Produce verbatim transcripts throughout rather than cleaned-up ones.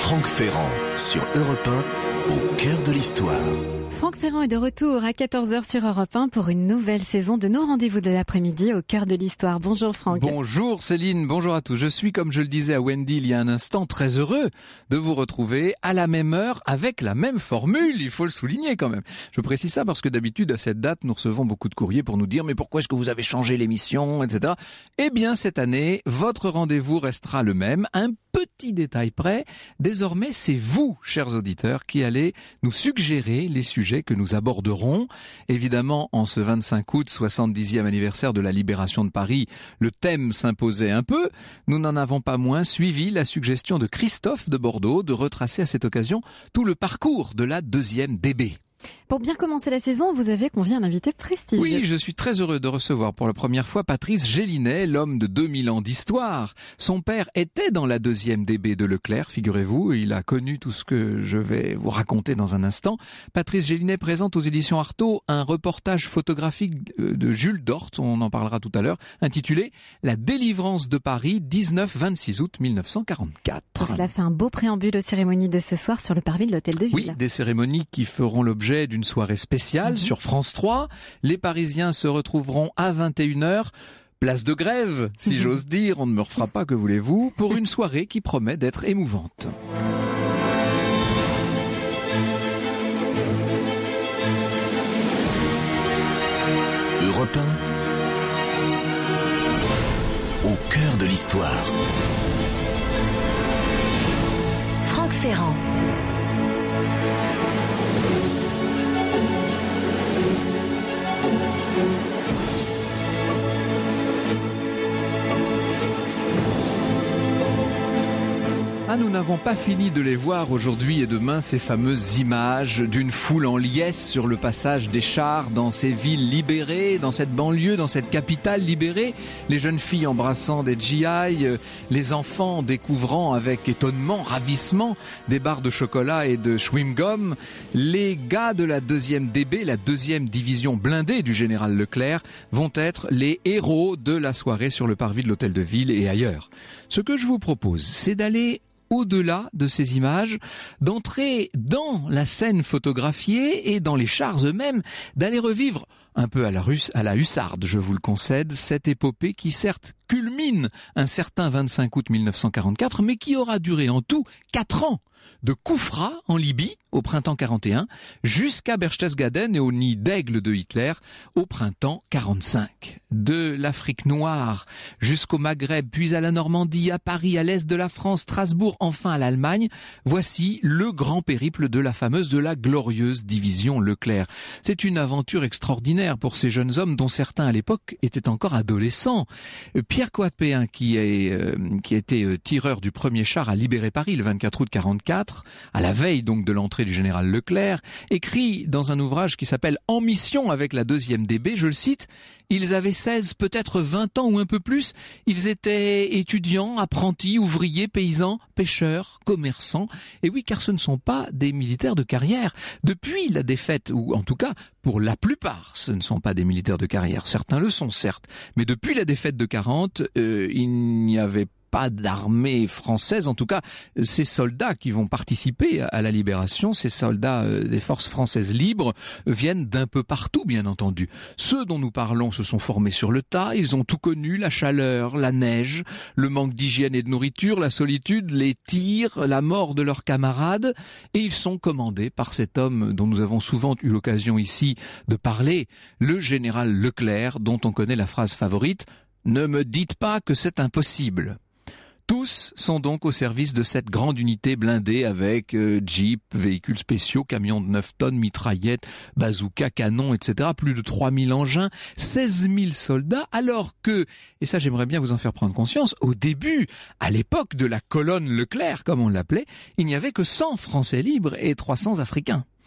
Franck Ferrand sur Europe un, au cœur de l'histoire. Franck Ferrand est de retour à quatorze heures sur Europe un pour une nouvelle saison de nos rendez-vous de l'après-midi au cœur de l'histoire. Bonjour Franck. Bonjour Céline, bonjour à tous. Je suis, comme je le disais à Wendy il y a un instant, très heureux de vous retrouver à la même heure avec la même formule. Il faut le souligner quand même. Je précise ça parce que d'habitude à cette date nous recevons beaucoup de courriers pour nous dire mais pourquoi est-ce que vous avez changé l'émission, et cetera. Eh bien cette année, votre rendez-vous restera le même. Un petit détail près, désormais c'est vous, chers auditeurs, qui allez nous suggérer les sujets que nous aborderons. Évidemment, en ce vingt-cinq août, soixante-dixième anniversaire de la libération de Paris, le thème s'imposait un peu. Nous n'en avons pas moins suivi la suggestion de Christophe de Bordeaux de retracer à cette occasion tout le parcours de la deuxième D B. Pour bien commencer la saison, vous avez convié un invité prestigieux. Oui, je suis très heureux de recevoir pour la première fois Patrice Gélinet, l'homme de deux mille ans d'histoire. Son père était dans la deuxième D B de Leclerc, figurez-vous. Il a connu tout ce que je vais vous raconter dans un instant. Patrice Gélinet présente aux éditions Artaud un reportage photographique de Jules Dort, on en parlera tout à l'heure, intitulé « La délivrance de Paris, dix-neuf vingt-six août mille neuf cent quarante-quatre ». Cela fait un beau préambule aux cérémonies de ce soir sur le parvis de l'Hôtel de Ville. Oui, des cérémonies qui feront l'objet d'une soirée spéciale mmh. sur France trois. Les Parisiens se retrouveront à vingt et une heures. Place de grève, si mmh. j'ose dire, on ne me refera pas, que voulez-vous, pour une soirée qui promet d'être émouvante. Europe un, au cœur de l'histoire. Franck Ferrand. Ah, nous n'avons pas fini de les voir aujourd'hui et demain, ces fameuses images d'une foule en liesse sur le passage des chars dans ces villes libérées, dans cette banlieue, dans cette capitale libérée. Les jeunes filles embrassant des G I, les enfants découvrant avec étonnement, ravissement, des barres de chocolat et de chewing-gum. Les gars de la deuxième D B, la deuxième division blindée du général Leclerc, vont être les héros de la soirée sur le parvis de l'Hôtel de Ville et ailleurs. Ce que je vous propose, c'est d'aller au-delà de ces images, d'entrer dans la scène photographiée et dans les chars eux-mêmes, d'aller revivre un peu à la, russe, à la hussarde, je vous le concède, cette épopée qui certes culmine un certain vingt-cinq août mille neuf cent quarante-quatre, mais qui aura duré en tout quatre ans, de Koufra en Libye au printemps quarante et un jusqu'à Berchtesgaden et au nid d'aigle de Hitler au printemps quarante-cinq. De l'Afrique noire jusqu'au Maghreb, puis à la Normandie, à Paris, à l'est de la France, Strasbourg, enfin à l'Allemagne, voici le grand périple de la fameuse, de la glorieuse division Leclerc. C'est une aventure extraordinaire pour ces jeunes hommes dont certains à l'époque étaient encore adolescents. Pierre Coatepéen, qui, est, euh, qui était euh, tireur du premier char à libérer Paris le vingt-quatre août quarante-quatre, à la veille donc de l'entrée du général Leclerc, écrit dans un ouvrage qui s'appelle « En mission avec la deuxième D B », je le cite, « Ils avaient seize, peut-être vingt ans ou un peu plus. Ils étaient étudiants, apprentis, ouvriers, paysans, pêcheurs, commerçants. Et oui, car ce ne sont pas des militaires de carrière. Depuis la défaite, ou en tout cas, pour la plupart, ce ne sont pas des militaires de carrière. Certains le sont, certes. Mais depuis la défaite de quarante, euh, il n'y avait pas pas d'armée française, en tout cas ces soldats qui vont participer à la libération, ces soldats euh, des forces françaises libres euh, viennent d'un peu partout bien entendu. Ceux dont nous parlons se sont formés sur le tas, ils ont tout connu, la chaleur, la neige, le manque d'hygiène et de nourriture, la solitude, les tirs, la mort de leurs camarades, et ils sont commandés par cet homme dont nous avons souvent eu l'occasion ici de parler, le général Leclerc, dont on connaît la phrase favorite « Ne me dites pas que c'est impossible ». Tous sont donc au service de cette grande unité blindée avec euh, jeep, véhicules spéciaux, camions de neuf tonnes, mitraillettes, bazookas, canons, et cetera. Plus de trois mille engins, seize mille soldats, alors que, et ça j'aimerais bien vous en faire prendre conscience, au début, à l'époque de la colonne Leclerc, comme on l'appelait, il n'y avait que cent Français libres et trois cents Africains.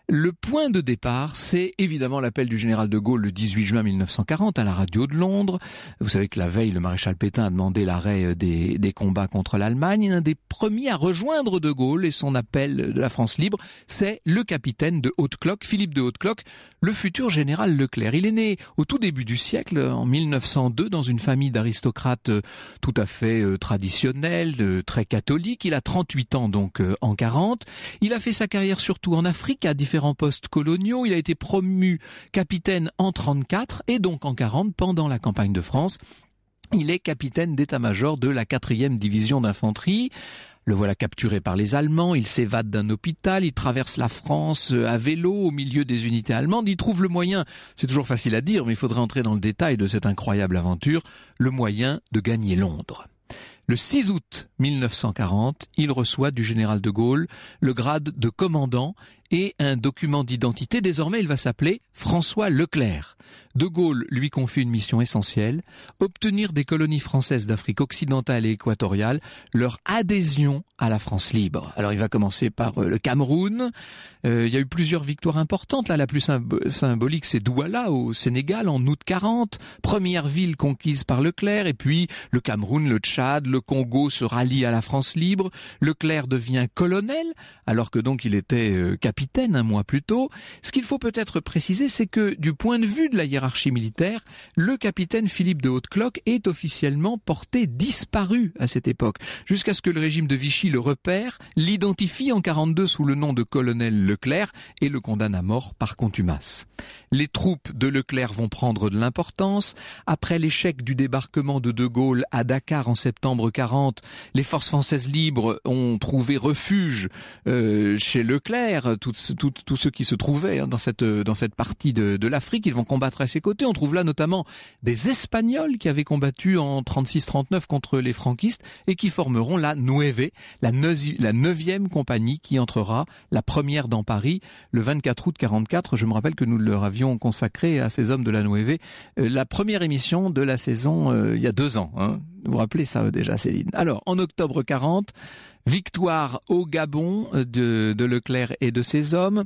Le point de départ, c'est évidemment l'appel du général de Gaulle le dix-huit juin mille neuf cent quarante à la radio de Londres. Vous savez que la veille, le maréchal Pétain a demandé l'arrêt des, des combats contre l'Allemagne. Un des premiers à rejoindre de Gaulle et son appel de la France libre, c'est le capitaine de Haute-Cloque, Philippe de Haute-Cloque, le futur général Leclerc. Il est né au tout début du siècle, en mille neuf cent deux, dans une famille d'aristocrates tout à fait traditionnelle, très catholique. Il a trente-huit ans donc en quarante. Il a fait sa carrière surtout en Afrique, à différents postes coloniaux. Il a été promu capitaine en trente-quatre et donc en quarante, pendant la campagne de France. Il est capitaine d'état-major de la quatrième division d'infanterie. Le voilà capturé par les Allemands, il s'évade d'un hôpital, il traverse la France à vélo au milieu des unités allemandes, il trouve le moyen, c'est toujours facile à dire, mais il faudrait entrer dans le détail de cette incroyable aventure, le moyen de gagner Londres. Le six août mille neuf cent quarante, il reçoit du général de Gaulle le grade de commandant et un document d'identité. Désormais, il va s'appeler François Leclerc. De Gaulle lui confie une mission essentielle, obtenir des colonies françaises d'Afrique occidentale et équatoriale leur adhésion à la France libre. Alors il va commencer par euh, le Cameroun. Euh, il y a eu plusieurs victoires importantes. Là, la plus symb- symbolique, c'est Douala au Sénégal en août quarante, première ville conquise par Leclerc. Et puis le Cameroun, le Tchad, le Congo se rallient à la France libre. Leclerc devient colonel, alors que donc il était euh, capitaine un mois plus tôt. Ce qu'il faut peut-être préciser, c'est que du point de vue de la hiérarchie militaire, le capitaine Philippe de Haute-Cloque est officiellement porté disparu à cette époque, jusqu'à ce que le régime de Vichy le repère, l'identifie en quarante-deux sous le nom de colonel Leclerc et le condamne à mort par contumace. Les troupes de Leclerc vont prendre de l'importance. Après l'échec du débarquement de De Gaulle à Dakar en septembre quarante, les forces françaises libres ont trouvé refuge euh, chez Leclerc, tous tout, tout ceux qui se trouvaient hein, dans cette dans cette partie de, de l'Afrique, ils vont combattre à ses côtés. On trouve là notamment des Espagnols qui avaient combattu en trente-six trente-neuf contre les franquistes et qui formeront la Nueve, la neuvième compagnie qui entrera la première dans Paris le vingt-quatre août quarante-quatre. Je me rappelle que nous leur avions consacré à ces hommes de la Nueve euh, la première émission de la saison euh, il y a deux ans. Hein. Vous vous rappelez ça déjà, Céline? Alors, en octobre quarante, victoire au Gabon de, de Leclerc et de ses hommes.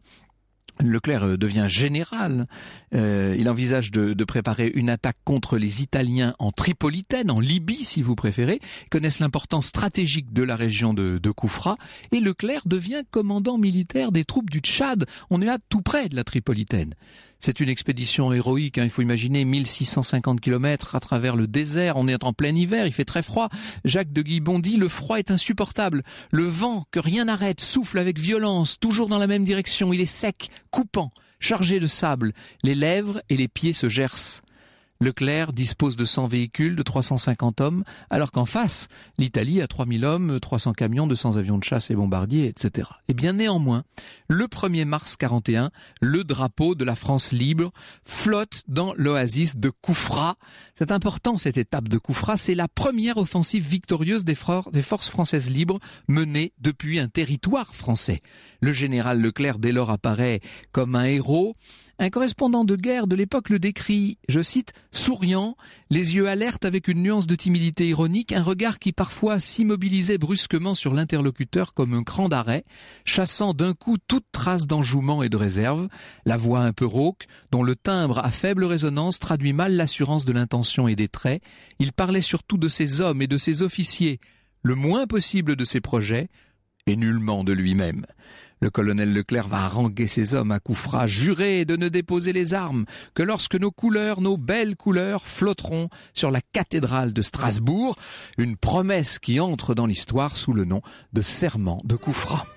Leclerc devient général. Euh, il envisage de, de préparer une attaque contre les Italiens en Tripolitaine, en Libye si vous préférez. Ils connaissent l'importance stratégique de la région de, de Koufra. Et Leclerc devient commandant militaire des troupes du Tchad. On est là tout près de la Tripolitaine. C'est une expédition héroïque, hein. Il faut imaginer mille six cent cinquante kilomètres à travers le désert. On est en plein hiver, il fait très froid. Jacques de Guibon dit « Le froid est insupportable. Le vent, que rien n'arrête, souffle avec violence, toujours dans la même direction. Il est sec, coupant, chargé de sable. Les lèvres et les pieds se gercent. » Leclerc dispose de cent véhicules, de trois cent cinquante hommes, alors qu'en face, l'Italie a trois mille hommes, trois cents camions, deux cents avions de chasse et bombardiers, et cetera. Et bien néanmoins, le premier mars quarante et un, le drapeau de la France libre flotte dans l'oasis de Koufra. C'est important cette étape de Koufra, c'est la première offensive victorieuse des, for- des forces françaises libres menée depuis un territoire français. Le général Leclerc dès lors apparaît comme un héros. Un correspondant de guerre de l'époque le décrit, je cite, souriant, les yeux alertes avec une nuance de timidité ironique, un regard qui parfois s'immobilisait brusquement sur l'interlocuteur comme un cran d'arrêt, chassant d'un coup toute trace d'enjouement et de réserve, la voix un peu rauque, dont le timbre à faible résonance traduit mal l'assurance de l'intention et des traits. Il parlait surtout de ses hommes et de ses officiers, le moins possible de ses projets, et nullement de lui-même. Le colonel Leclerc va haranguer ses hommes à Koufra, jurer de ne déposer les armes, que lorsque nos couleurs, nos belles couleurs, flotteront sur la cathédrale de Strasbourg, une promesse qui entre dans l'histoire sous le nom de serment de Koufra.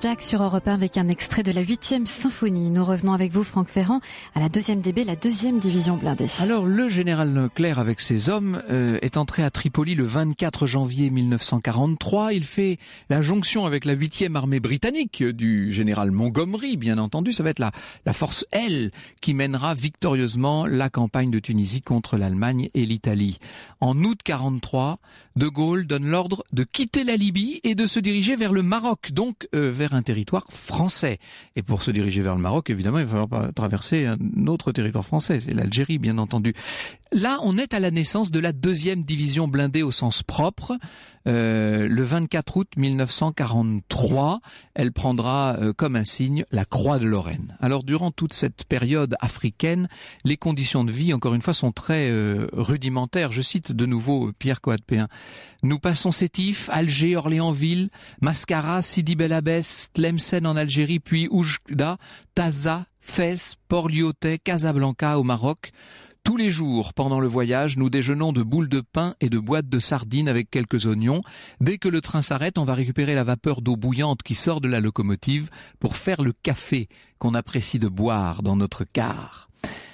Dvorak sur Europe un avec un extrait de la huitième symphonie. Nous revenons avec vous, Franck Ferrand, à la deuxième D B, la deuxième division blindée. Alors, le général Leclerc, avec ses hommes, euh, est entré à Tripoli le vingt-quatre janvier mille neuf cent quarante-trois. Il fait la jonction avec la huitième armée britannique du général Montgomery, bien entendu. Ça va être la, la force L qui mènera victorieusement la campagne de Tunisie contre l'Allemagne et l'Italie. En août quarante-trois, De Gaulle donne l'ordre de quitter la Libye et de se diriger vers le Maroc, donc euh, vers un territoire français. Et pour se diriger vers le Maroc, évidemment, il va falloir traverser un autre territoire français, c'est l'Algérie, bien entendu. Là, on est à la naissance de la deuxième division blindée au sens propre. Euh, le vingt-quatre août mille neuf cent quarante-trois, elle prendra euh, comme insigne la Croix de Lorraine. Alors, durant toute cette période africaine, les conditions de vie, encore une fois, sont très euh, rudimentaires. Je cite de nouveau Pierre Coadpéen. Nous passons Sétif, Alger, Orléansville, Mascara, Sidi Bel Abbès, Tlemcen en Algérie, puis Oujda, Taza, Fès, Port-Lyautey, Casablanca au Maroc. Tous les jours, pendant le voyage, nous déjeunons de boules de pain et de boîtes de sardines avec quelques oignons. Dès que le train s'arrête, on va récupérer la vapeur d'eau bouillante qui sort de la locomotive pour faire le café qu'on apprécie de boire dans notre car.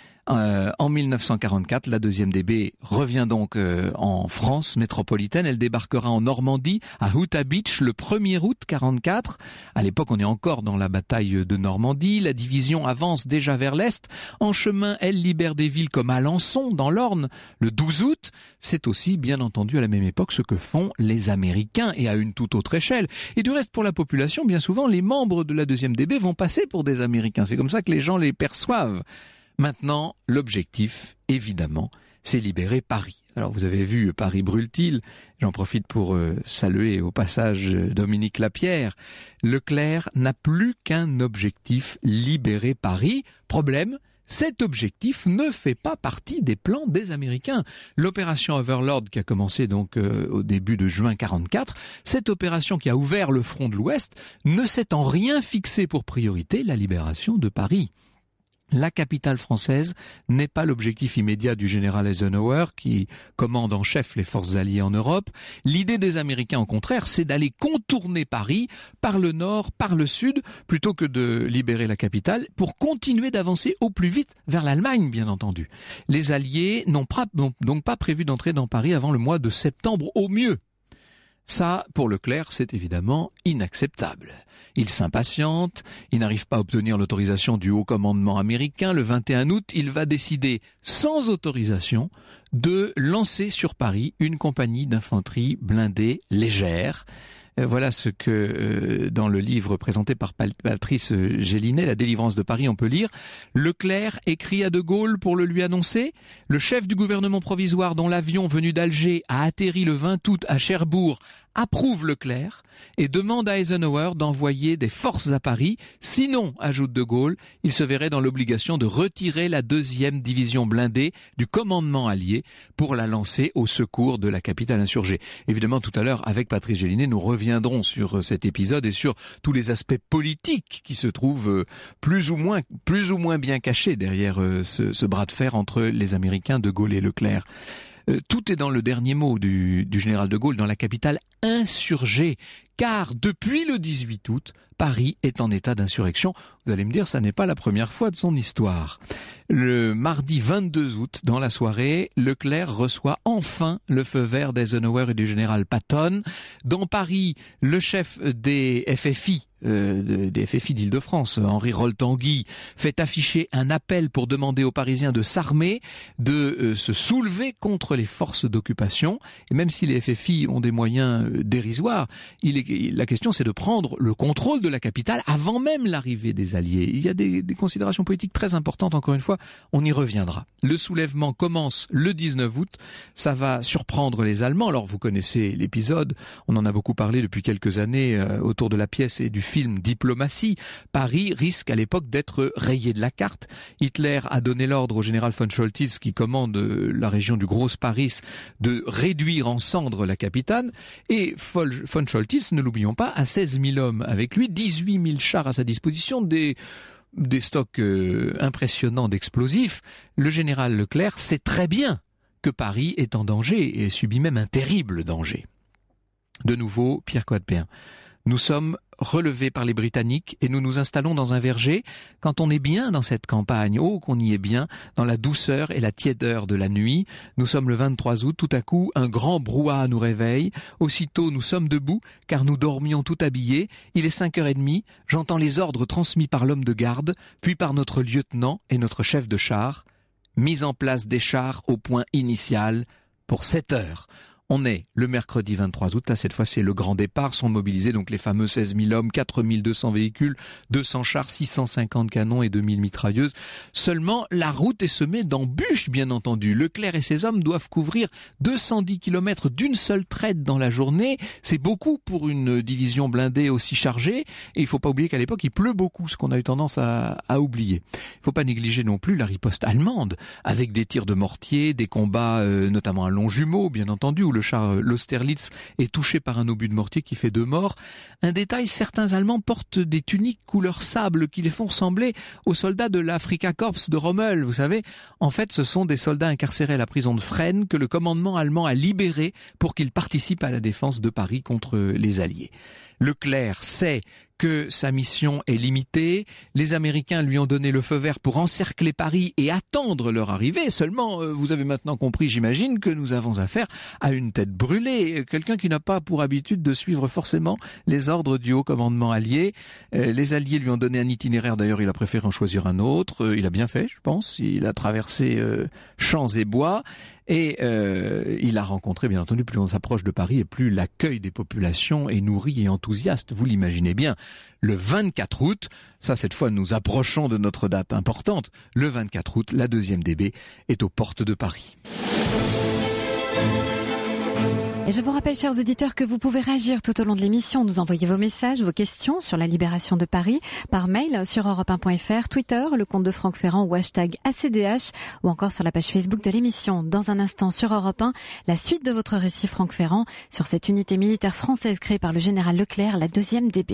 Euh, en mille neuf cent quarante-quatre, la deuxième D B revient donc euh, en France métropolitaine. Elle débarquera en Normandie, à Huta Beach, le premier août quarante-quatre. À l'époque, on est encore dans la bataille de Normandie. La division avance déjà vers l'Est. En chemin, elle libère des villes comme Alençon, dans l'Orne, le douze août. C'est aussi, bien entendu, à la même époque, ce que font les Américains, et à une toute autre échelle. Et du reste, pour la population, bien souvent, les membres de la deuxième D B vont passer pour des Américains. C'est comme ça que les gens les perçoivent. Maintenant, l'objectif, évidemment, c'est libérer Paris. Alors, vous avez vu Paris brûle-t-il. J'en profite pour euh, saluer au passage Dominique Lapierre. Leclerc n'a plus qu'un objectif, libérer Paris. Problème, cet objectif ne fait pas partie des plans des Américains. L'opération Overlord qui a commencé donc euh, au début de juin quarante-quatre, cette opération qui a ouvert le front de l'Ouest, ne s'est en rien fixée pour priorité la libération de Paris. La capitale française n'est pas l'objectif immédiat du général Eisenhower qui commande en chef les forces alliées en Europe. L'idée des Américains, au contraire, c'est d'aller contourner Paris par le nord, par le sud, plutôt que de libérer la capitale, pour continuer d'avancer au plus vite vers l'Allemagne, bien entendu. Les Alliés n'ont donc pas prévu d'entrer dans Paris avant le mois de septembre au mieux. Ça, pour Leclerc, c'est évidemment inacceptable. Il s'impatiente, il n'arrive pas à obtenir l'autorisation du haut commandement américain. Le vingt et un août, il va décider, sans autorisation, de lancer sur Paris une compagnie d'infanterie blindée légère. Voilà ce que, euh, dans le livre présenté par Patrice Gélinet, La délivrance de Paris, on peut lire. Leclerc écrit à De Gaulle pour le lui annoncer. Le chef du gouvernement provisoire, dont l'avion venu d'Alger a atterri le vingt août à Cherbourg, approuve Leclerc et demande à Eisenhower d'envoyer des forces à Paris. Sinon, ajoute De Gaulle, il se verrait dans l'obligation de retirer la deuxième division blindée du commandement allié pour la lancer au secours de la capitale insurgée. Évidemment, tout à l'heure, avec Patrice Gélinet, nous reviendrons sur cet épisode et sur tous les aspects politiques qui se trouvent plus ou moins, plus ou moins bien cachés derrière ce, ce bras de fer entre les Américains, De Gaulle et Leclerc. Tout est dans le dernier mot du, du général de Gaulle, dans la capitale insurgée, car depuis le dix-huit août, Paris est en état d'insurrection. Vous allez me dire, ça n'est pas la première fois de son histoire. Le mardi vingt-deux août, dans la soirée, Leclerc reçoit enfin le feu vert d'Eisenhower et du général Patton. Dans Paris, le chef des F F I, euh, des F F I d'Île-de-France, Henri Rol-Tanguy, fait afficher un appel pour demander aux Parisiens de s'armer, de euh, se soulever contre les forces d'occupation. Et même si les F F I ont des moyens euh, dérisoires, il est, la question c'est de prendre le contrôle de la capitale avant même l'arrivée des Alliés. Il y a des, des considérations politiques très importantes, encore une fois, on y reviendra. Le soulèvement commence le dix-neuf août, ça va surprendre les Allemands. Alors vous connaissez l'épisode, on en a beaucoup parlé depuis quelques années euh, autour de la pièce et du film Diplomatie. Paris risque à l'époque d'être rayé de la carte. Hitler a donné l'ordre au général von Choltitz, qui commande la région du Grosse-Paris, de réduire en cendres la capitale. Et von Choltitz, ne l'oublions pas, a seize mille hommes avec lui, dix-huit mille chars à sa disposition, des... des stocks euh, impressionnants d'explosifs. Le général Leclerc sait très bien que Paris est en danger et subit même un terrible danger. De nouveau, Pierre Coadpéen. Nous sommes relevés par les Britanniques et nous nous installons dans un verger. Quand on est bien dans cette campagne, oh qu'on y est bien, dans la douceur et la tiédeur de la nuit, nous sommes le vingt-trois août, tout à coup un grand brouhaha nous réveille. Aussitôt nous sommes debout car nous dormions tout habillés. Il est cinq heures trente, j'entends les ordres transmis par l'homme de garde, puis par notre lieutenant et notre chef de char. Mise en place des chars au point initial pour sept heures. On est le mercredi vingt-trois août, là cette fois c'est le grand départ, sont mobilisés donc les fameux seize mille hommes, quatre mille deux cents véhicules, deux cents chars, six cent cinquante canons et deux mille mitrailleuses. Seulement, la route est semée d'embûches bien entendu. Leclerc et ses hommes doivent couvrir deux cent dix kilomètres d'une seule traite dans la journée. C'est beaucoup pour une division blindée aussi chargée. Et il faut pas oublier qu'à l'époque il pleut beaucoup, ce qu'on a eu tendance à, à oublier. Il faut pas négliger non plus la riposte allemande, avec des tirs de mortier, des combats euh, notamment à Longjumeau bien entendu, où le char l'Austerlitz est touché par un obus de mortier qui fait deux morts. Un détail, certains Allemands portent des tuniques couleur sable qui les font ressembler aux soldats de l'Afrika Korps de Rommel, vous savez. En fait, ce sont des soldats incarcérés à la prison de Fresnes que le commandement allemand a libérés pour qu'ils participent à la défense de Paris contre les Alliés. Leclerc sait que sa mission est limitée. Les Américains lui ont donné le feu vert pour encercler Paris et attendre leur arrivée. Seulement, euh, vous avez maintenant compris, j'imagine, que nous avons affaire à une tête brûlée. Quelqu'un qui n'a pas pour habitude de suivre forcément les ordres du haut commandement allié. Euh, les Alliés lui ont donné un itinéraire, d'ailleurs il a préféré en choisir un autre. Euh, il a bien fait, je pense. Il a traversé euh, champs et bois. Et euh, il a rencontré, bien entendu, plus on s'approche de Paris et plus l'accueil des populations est nourri et enthousiaste. Vous l'imaginez bien. Le vingt-quatre août, ça cette fois nous approchons de notre date importante, le vingt-quatre août, la deuxième D B est aux portes de Paris. Et je vous rappelle, chers auditeurs, que vous pouvez réagir tout au long de l'émission, nous envoyer vos messages, vos questions sur la libération de Paris, par mail sur europe un point f r, Twitter, le compte de Franck Ferrand ou hashtag A C D H, ou encore sur la page Facebook de l'émission. Dans un instant sur Europe un, la suite de votre récit, Franck Ferrand, sur cette unité militaire française créée par le général Leclerc, la deuxième D B.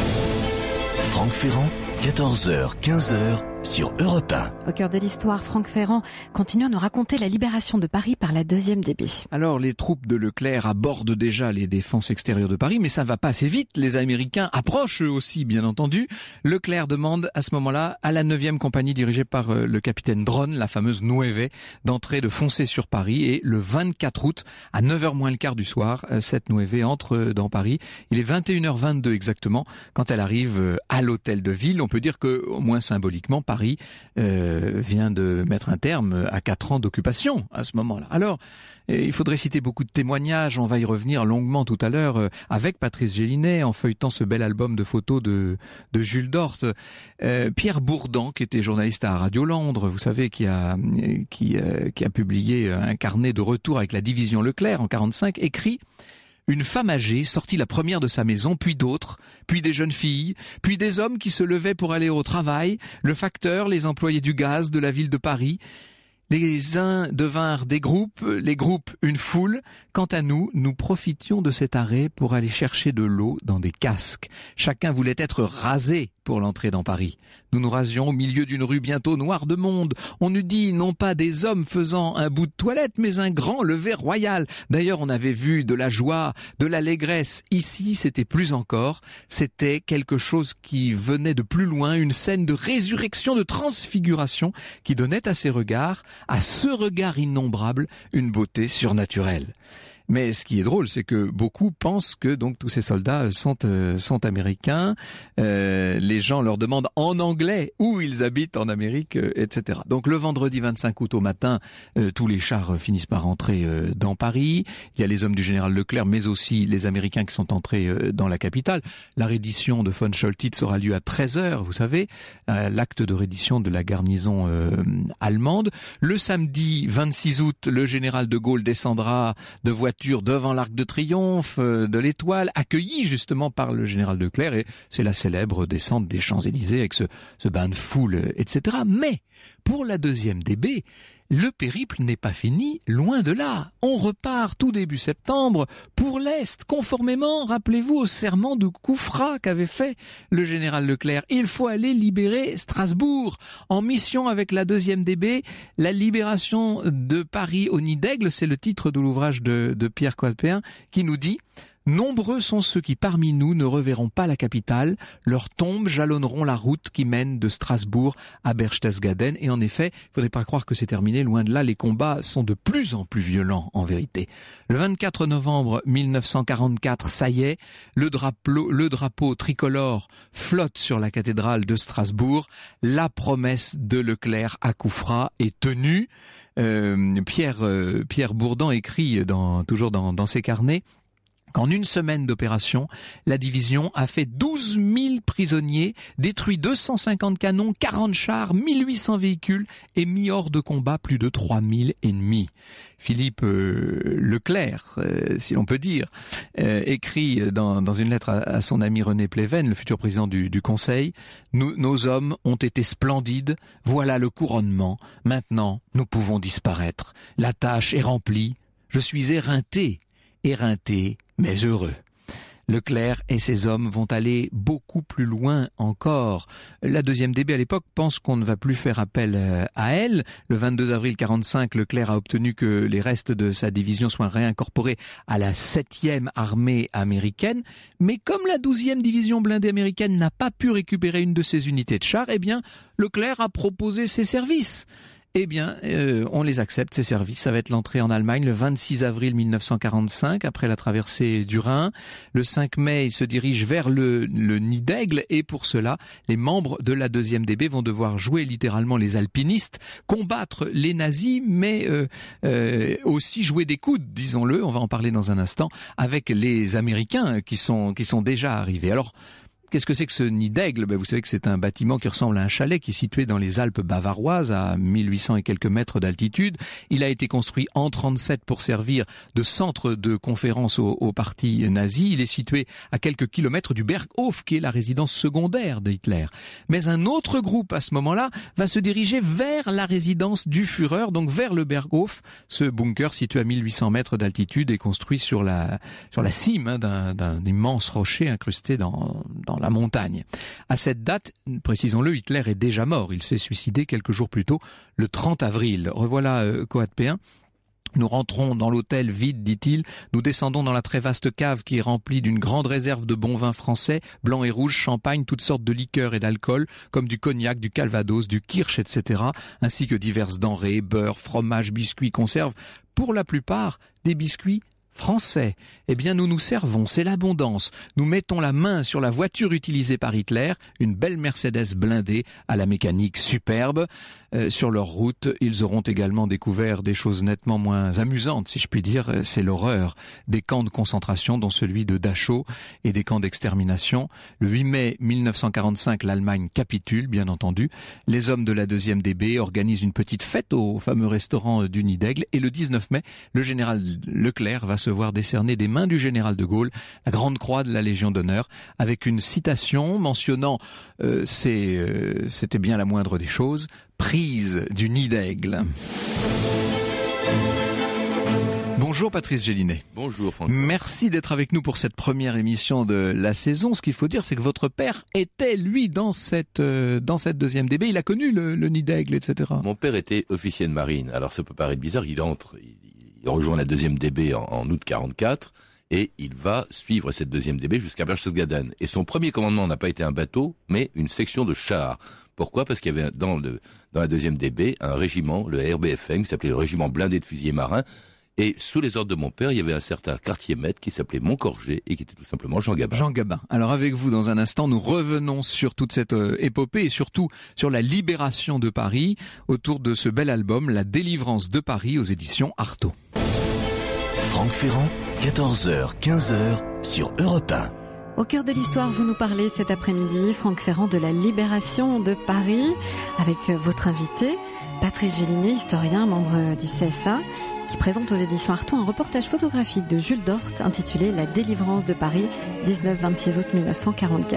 Franck Ferrand, quatorze heures quinze sur Europe un. Au cœur de l'histoire, Franck Ferrand continue à nous raconter la libération de Paris par la deuxième D B. Alors, les troupes de Leclerc abordent déjà les défenses extérieures de Paris, mais ça va pas assez vite. Les Américains approchent eux aussi, bien entendu. Leclerc demande à ce moment-là à la neuvième compagnie dirigée par euh, le capitaine Dronne, la fameuse Nueve, d'entrer, de foncer sur Paris. Et le vingt-quatre août, à neuf heures moins le quart du soir, euh, cette Nueve entre dans Paris. Il est vingt et une heures vingt-deux exactement quand elle arrive euh, à l'hôtel de ville. On peut dire que, au moins symboliquement, Paris euh, vient de mettre un terme à quatre ans d'occupation à ce moment-là. Alors, euh, il faudrait citer beaucoup de témoignages, on va y revenir longuement tout à l'heure euh, avec Patrice Gélinet en feuilletant ce bel album de photos de, de Jules Dort. Euh, Pierre Bourdan, qui était journaliste à Radio Londres, vous savez, qui a, qui, euh, qui a publié un carnet de retour avec la division Leclerc en quarante-cinq, écrit: une femme âgée sortit la première de sa maison, puis d'autres, puis des jeunes filles, puis des hommes qui se levaient pour aller au travail, le facteur, les employés du gaz de la ville de Paris. Les uns devinrent des groupes, les groupes une foule. Quant à nous, nous profitions de cet arrêt pour aller chercher de l'eau dans des casques. Chacun voulait être rasé pour l'entrée dans Paris. Nous nous rasions au milieu d'une rue bientôt noire de monde. On eût dit non pas des hommes faisant un bout de toilette, mais un grand lever royal. D'ailleurs, on avait vu de la joie, de l'allégresse. Ici, c'était plus encore. C'était quelque chose qui venait de plus loin, une scène de résurrection, de transfiguration, qui donnait à ces regards, à ce regard innombrable, une beauté surnaturelle. Mais ce qui est drôle, c'est que beaucoup pensent que donc tous ces soldats sont euh, sont américains. Euh, les gens leur demandent en anglais où ils habitent en Amérique, euh, et cetera. Donc le vendredi vingt-cinq août au matin, euh, tous les chars finissent par entrer euh, dans Paris. Il y a les hommes du général Leclerc, mais aussi les Américains qui sont entrés euh, dans la capitale. La reddition de von Choltitz aura lieu à treize heures, vous savez, euh, l'acte de reddition de la garnison euh, allemande. Le samedi vingt-six août, le général de Gaulle descendra de voiture devant l'Arc de Triomphe de l'Étoile, accueilli justement par le général Leclerc, et c'est la célèbre descente des Champs-Élysées avec ce, ce bain de foule, et cetera. Mais pour la deuxième D B, le périple n'est pas fini, loin de là. On repart tout début septembre pour l'Est, conformément, rappelez-vous, au serment de Koufra qu'avait fait le général Leclerc. Il faut aller libérer Strasbourg. En mission avec la deuxième D B, la libération de Paris au nid d'Aigle, c'est le titre de l'ouvrage de, de Pierre Coalpéen, qui nous dit: Nombreux sont ceux qui parmi nous ne reverront pas la capitale, leurs tombes jalonneront la route qui mène de Strasbourg à Berchtesgaden. Et en effet, il ne faudrait pas croire que c'est terminé, loin de là, les combats sont de plus en plus violents en vérité. Le vingt-quatre novembre mille neuf cent quarante-quatre, ça y est, le drapeau, le drapeau tricolore flotte sur la cathédrale de Strasbourg. La promesse de Leclerc à Coufra est tenue. Euh, Pierre, euh, Pierre Bourdan écrit dans, toujours dans, dans ses carnets qu'en une semaine d'opération, la division a fait douze mille prisonniers, détruit deux cent cinquante canons, quarante chars, mille huit cents véhicules et mis hors de combat plus de trois mille ennemis. Philippe euh, Leclerc, euh, si l'on peut dire, euh, écrit dans, dans une lettre à, à son ami René Pleven, le futur président du, du Conseil, nous, nos hommes ont été splendides, voilà le couronnement, maintenant nous pouvons disparaître. La tâche est remplie, je suis éreinté, éreinté, mais heureux. Leclerc et ses hommes vont aller beaucoup plus loin encore. La deuxième D B à l'époque pense qu'on ne va plus faire appel à elle. Le vingt-deux avril quarante-cinq, Leclerc a obtenu que les restes de sa division soient réincorporés à la septième armée américaine. Mais comme la douzième division blindée américaine n'a pas pu récupérer une de ses unités de chars, eh bien, Leclerc a proposé ses services. Eh bien, euh, on les accepte, ces services. Ça va être l'entrée en Allemagne le vingt-six avril mille neuf cent quarante-cinq, après la traversée du Rhin. Le cinq mai, il se dirige vers le, le Nid d'Aigle, et pour cela, les membres de la deuxième D B vont devoir jouer littéralement les alpinistes, combattre les nazis, mais euh, euh, aussi jouer des coudes, disons-le, on va en parler dans un instant, avec les Américains qui sont, qui sont déjà arrivés. Alors, qu'est-ce que c'est que ce Nid d'Aigle ? Ben, vous savez que c'est un bâtiment qui ressemble à un chalet qui est situé dans les Alpes bavaroises à mille huit cents et quelques mètres d'altitude. Il a été construit en trente-sept pour servir de centre de conférence au, au parti nazi. Il est situé à quelques kilomètres du Berghof, qui est la résidence secondaire de Hitler. Mais un autre groupe à ce moment-là va se diriger vers la résidence du Führer, donc vers le Berghof, ce bunker situé à mille huit cents mètres d'altitude et construit sur la, sur la cime hein, d'un, d'un immense rocher incrusté dans, dans la montagne. À cette date, précisons-le, Hitler est déjà mort. Il s'est suicidé quelques jours plus tôt, le trente avril. Revoilà euh, Coat P un. Nous rentrons dans l'hôtel vide, dit-il. Nous descendons dans la très vaste cave qui est remplie d'une grande réserve de bons vins français, blancs et rouges, champagne, toutes sortes de liqueurs et d'alcool, comme du cognac, du calvados, du kirsch, et cetera, ainsi que diverses denrées, beurre, fromage, biscuits, conserves. Pour la plupart, des biscuits français. Eh bien, nous nous servons, c'est l'abondance. Nous mettons la main sur la voiture utilisée par Hitler, une belle Mercedes blindée à la mécanique superbe. Euh, sur leur route, ils auront également découvert des choses nettement moins amusantes, si je puis dire. C'est l'horreur des camps de concentration, dont celui de Dachau, et des camps d'extermination. Le huit mai mille neuf cent quarante-cinq, l'Allemagne capitule, bien entendu. Les hommes de la deuxième D B organisent une petite fête au fameux restaurant du Nid d'Aigle, et le dix-neuf mai, le général Leclerc va se voir décerner des mains du général de Gaulle la Grande Croix de la Légion d'honneur, avec une citation mentionnant, euh, c'est, euh, c'était bien la moindre des choses, prise du Nid d'Aigle. Bonjour Patrice Gélinet. Bonjour Franck. Merci d'être avec nous pour cette première émission de la saison. Ce qu'il faut dire, c'est que votre père était, lui, dans cette, euh, dans cette deuxième D B. Il a connu le, le Nid d'Aigle, et cetera. Mon père était officier de marine. Alors ça peut paraître bizarre, il entre, il, il rejoint la deuxième D B en, en août quarante-quatre et il va suivre cette deuxième D B jusqu'à Berchtesgaden. Et son premier commandement n'a pas été un bateau, mais une section de chars. Pourquoi ? Parce qu'il y avait dans, le, dans la deuxième D B un régiment, le R B F N, qui s'appelait le régiment blindé de fusiliers marins. Et sous les ordres de mon père, il y avait un certain quartier-maître qui s'appelait Montcorgé et qui était tout simplement Jean Gabin. Jean Gabin. Alors avec vous, dans un instant, nous revenons sur toute cette euh, épopée et surtout sur la libération de Paris autour de ce bel album, La délivrance de Paris aux éditions Artaud. Franck Ferrand, quatorze heures quinze sur Europe un. Au cœur de l'histoire, vous nous parlez cet après-midi, Franck Ferrand, de la libération de Paris, avec votre invité, Patrice Gélinet, historien, membre du C S A, qui présente aux éditions Artaud un reportage photographique de Jules Dort intitulé « La délivrance de Paris, dix-neuf vingt-six août mille neuf cent quarante-quatre ».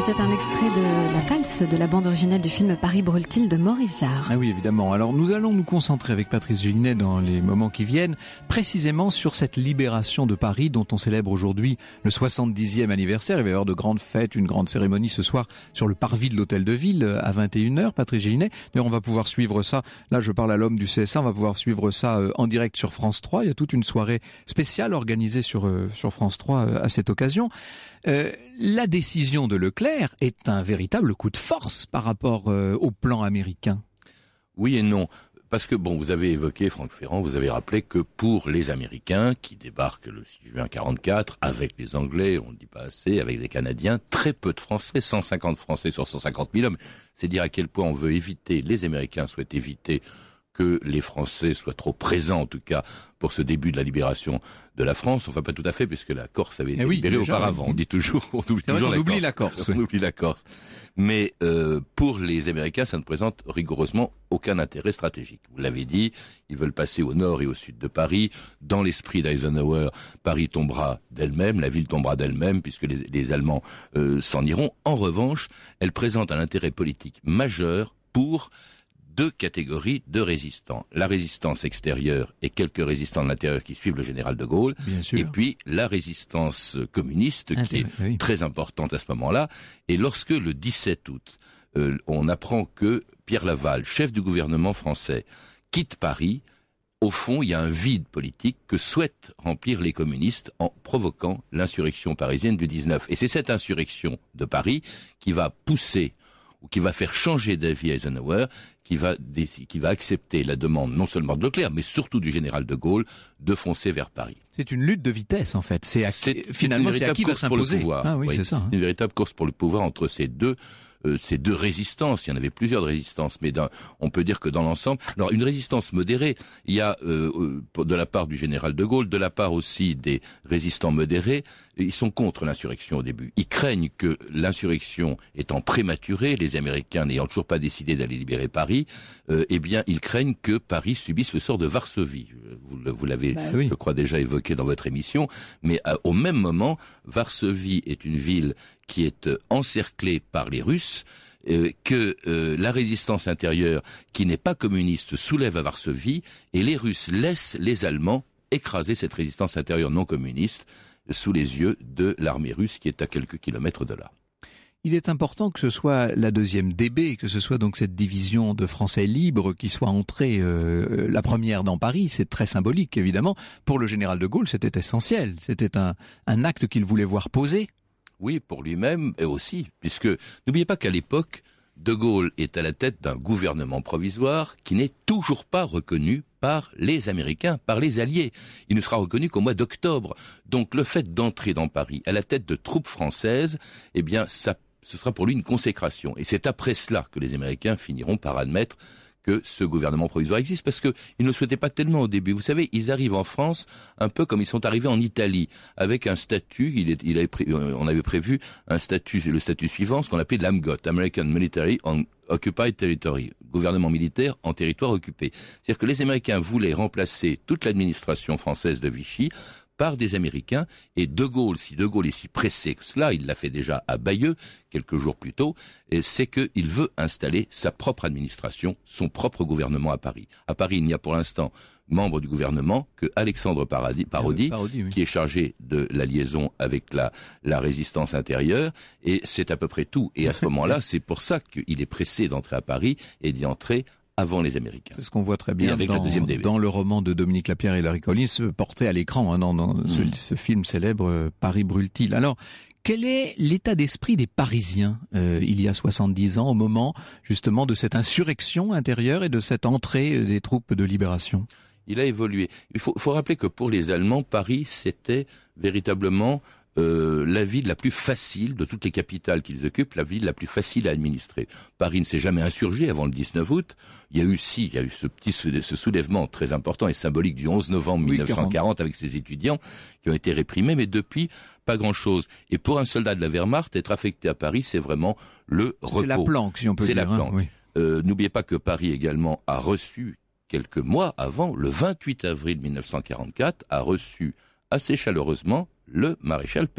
C'était un extrait de la valse de la bande originale du film Paris brûle-t-il de Maurice Jarre. Ah oui, évidemment. Alors nous allons nous concentrer avec Patrice Gélinet dans les moments qui viennent, précisément sur cette libération de Paris dont on célèbre aujourd'hui le soixante-dixième anniversaire. Il va y avoir de grandes fêtes, une grande cérémonie ce soir sur le parvis de l'Hôtel de Ville à vingt et une heures. Patrice Gélinet, d'ailleurs on va pouvoir suivre ça, là je parle à l'homme du C S A, on va pouvoir suivre ça en direct sur France trois. Il y a toute une soirée spéciale organisée sur, sur France trois à cette occasion. Euh, la décision de Leclerc est un véritable coup de force par rapport euh, au plan américain. Oui et non. Parce que, bon, vous avez évoqué, Franck Ferrand, vous avez rappelé que pour les Américains, qui débarquent le six juin quarante-quatre, avec les Anglais, on ne dit pas assez, avec les Canadiens, très peu de Français, cent cinquante Français sur cent cinquante mille hommes. C'est dire à quel point on veut éviter, les Américains souhaitent éviter que les Français soient trop présents, en tout cas, pour ce début de la libération de la France. Enfin, pas tout à fait, puisque la Corse avait été oui, libérée déjà, auparavant. Oui. On dit toujours, on oublie C'est toujours vrai qu'on la oublie Corse. la Corse. On oui. oublie la Corse. Mais euh, pour les Américains, ça ne présente rigoureusement aucun intérêt stratégique. Vous l'avez dit, ils veulent passer au nord et au sud de Paris. Dans l'esprit d'Eisenhower, Paris tombera d'elle-même, la ville tombera d'elle-même, puisque les, les Allemands euh, s'en iront. En revanche, elle présente un intérêt politique majeur pour deux catégories de résistants. La résistance extérieure et quelques résistants de l'intérieur qui suivent le général de Gaulle. Bien sûr. Et puis la résistance communiste Ah, qui est oui. très importante à ce moment-là. Et lorsque le dix-sept août, euh, on apprend que Pierre Laval, chef du gouvernement français, quitte Paris, au fond, il y a un vide politique que souhaitent remplir les communistes en provoquant l'insurrection parisienne du dix-neuf. Et c'est cette insurrection de Paris qui va pousser ou qui va faire changer d'avis Eisenhower, qui va, qui va accepter la demande non seulement de Leclerc, mais surtout du général de Gaulle, de foncer vers Paris. C'est une lutte de vitesse en fait. C'est, à... c'est finalement une c'est à qui va course pour le s'imposer. pouvoir. Ah oui, oui, c'est ça. Hein. Une véritable course pour le pouvoir entre ces deux, euh, ces deux résistances. Il y en avait plusieurs de résistances, mais dans, on peut dire que dans l'ensemble, alors une résistance modérée, il y a euh, de la part du général de Gaulle, de la part aussi des résistants modérés, ils sont contre l'insurrection au début. Ils craignent que l'insurrection étant prématurée, les Américains n'ayant toujours pas décidé d'aller libérer Paris, euh, eh bien ils craignent que Paris subisse le sort de Varsovie. Vous, vous l'avez, bah, je oui. crois, déjà évoqué dans votre émission, mais euh, au même moment, Varsovie est une ville qui est euh, encerclée par les Russes, euh, que euh, la résistance intérieure, qui n'est pas communiste, soulève à Varsovie, et les Russes laissent les Allemands écraser cette résistance intérieure non communiste sous les yeux de l'armée russe qui est à quelques kilomètres de là. Il est important que ce soit la deuxième D B, que ce soit donc cette division de Français libres qui soit entrée euh, la première dans Paris. C'est très symbolique, évidemment. Pour le général de Gaulle, c'était essentiel. C'était un, un acte qu'il voulait voir posé. Oui, pour lui-même et aussi, puisque n'oubliez pas qu'à l'époque, de Gaulle est à la tête d'un gouvernement provisoire qui n'est toujours pas reconnu par les Américains, par les Alliés. Il ne sera reconnu qu'au mois d'octobre. Donc le fait d'entrer dans Paris à la tête de troupes françaises, eh bien, ça, ce sera pour lui une consécration. Et c'est après cela que les Américains finiront par admettre que ce gouvernement provisoire existe, parce que ils ne souhaitaient pas tellement au début. Vous savez, ils arrivent en France un peu comme ils sont arrivés en Italie, avec un statut. Il, est, il avait pré, on avait prévu un statut, le statut suivant, ce qu'on appelait l'A M G O T, American Military on Occupied Territory, gouvernement militaire en territoire occupé. C'est-à-dire que les Américains voulaient remplacer toute l'administration française de Vichy par des Américains, et De Gaulle, si De Gaulle est si pressé que cela, il l'a fait déjà à Bayeux, quelques jours plus tôt, c'est qu'il veut installer sa propre administration, son propre gouvernement à Paris. À Paris, il n'y a pour l'instant membre du gouvernement que Alexandre Parodi, Parodi, Parodi oui. qui est chargé de la liaison avec la, la résistance intérieure, et c'est à peu près tout. Et à ce moment-là, c'est pour ça qu'il est pressé d'entrer à Paris et d'y entrer avant les Américains. C'est ce qu'on voit très bien avec dans, la deuxième D B. dans le roman de Dominique Lapierre et Larry Collins, porté à l'écran, hein, dans, dans mmh. ce, ce film célèbre euh, Paris brûle-t-il. Alors, quel est l'état d'esprit des Parisiens euh, il y a soixante-dix ans, au moment justement de cette insurrection intérieure et de cette entrée des troupes de libération ? Il a évolué. Il faut, faut rappeler que pour les Allemands, Paris, c'était véritablement Euh, la ville la plus facile de toutes les capitales qu'ils occupent, la ville la plus facile à administrer. Paris ne s'est jamais insurgé avant le dix-neuf août. Il y a eu, si, il y a eu ce petit ce soulèvement très important et symbolique du onze novembre mille neuf cent quarante avec ces étudiants qui ont été réprimés, mais depuis, pas grand-chose. Et pour un soldat de la Wehrmacht, être affecté à Paris, c'est vraiment le repos. C'est la planque, si on peut c'est dire. C'est la planque. Hein, oui. euh, n'oubliez pas que Paris également a reçu, quelques mois avant, le vingt-huit avril mille neuf cent quarante-quatre, a reçu assez chaleureusement le maréchal Pétain.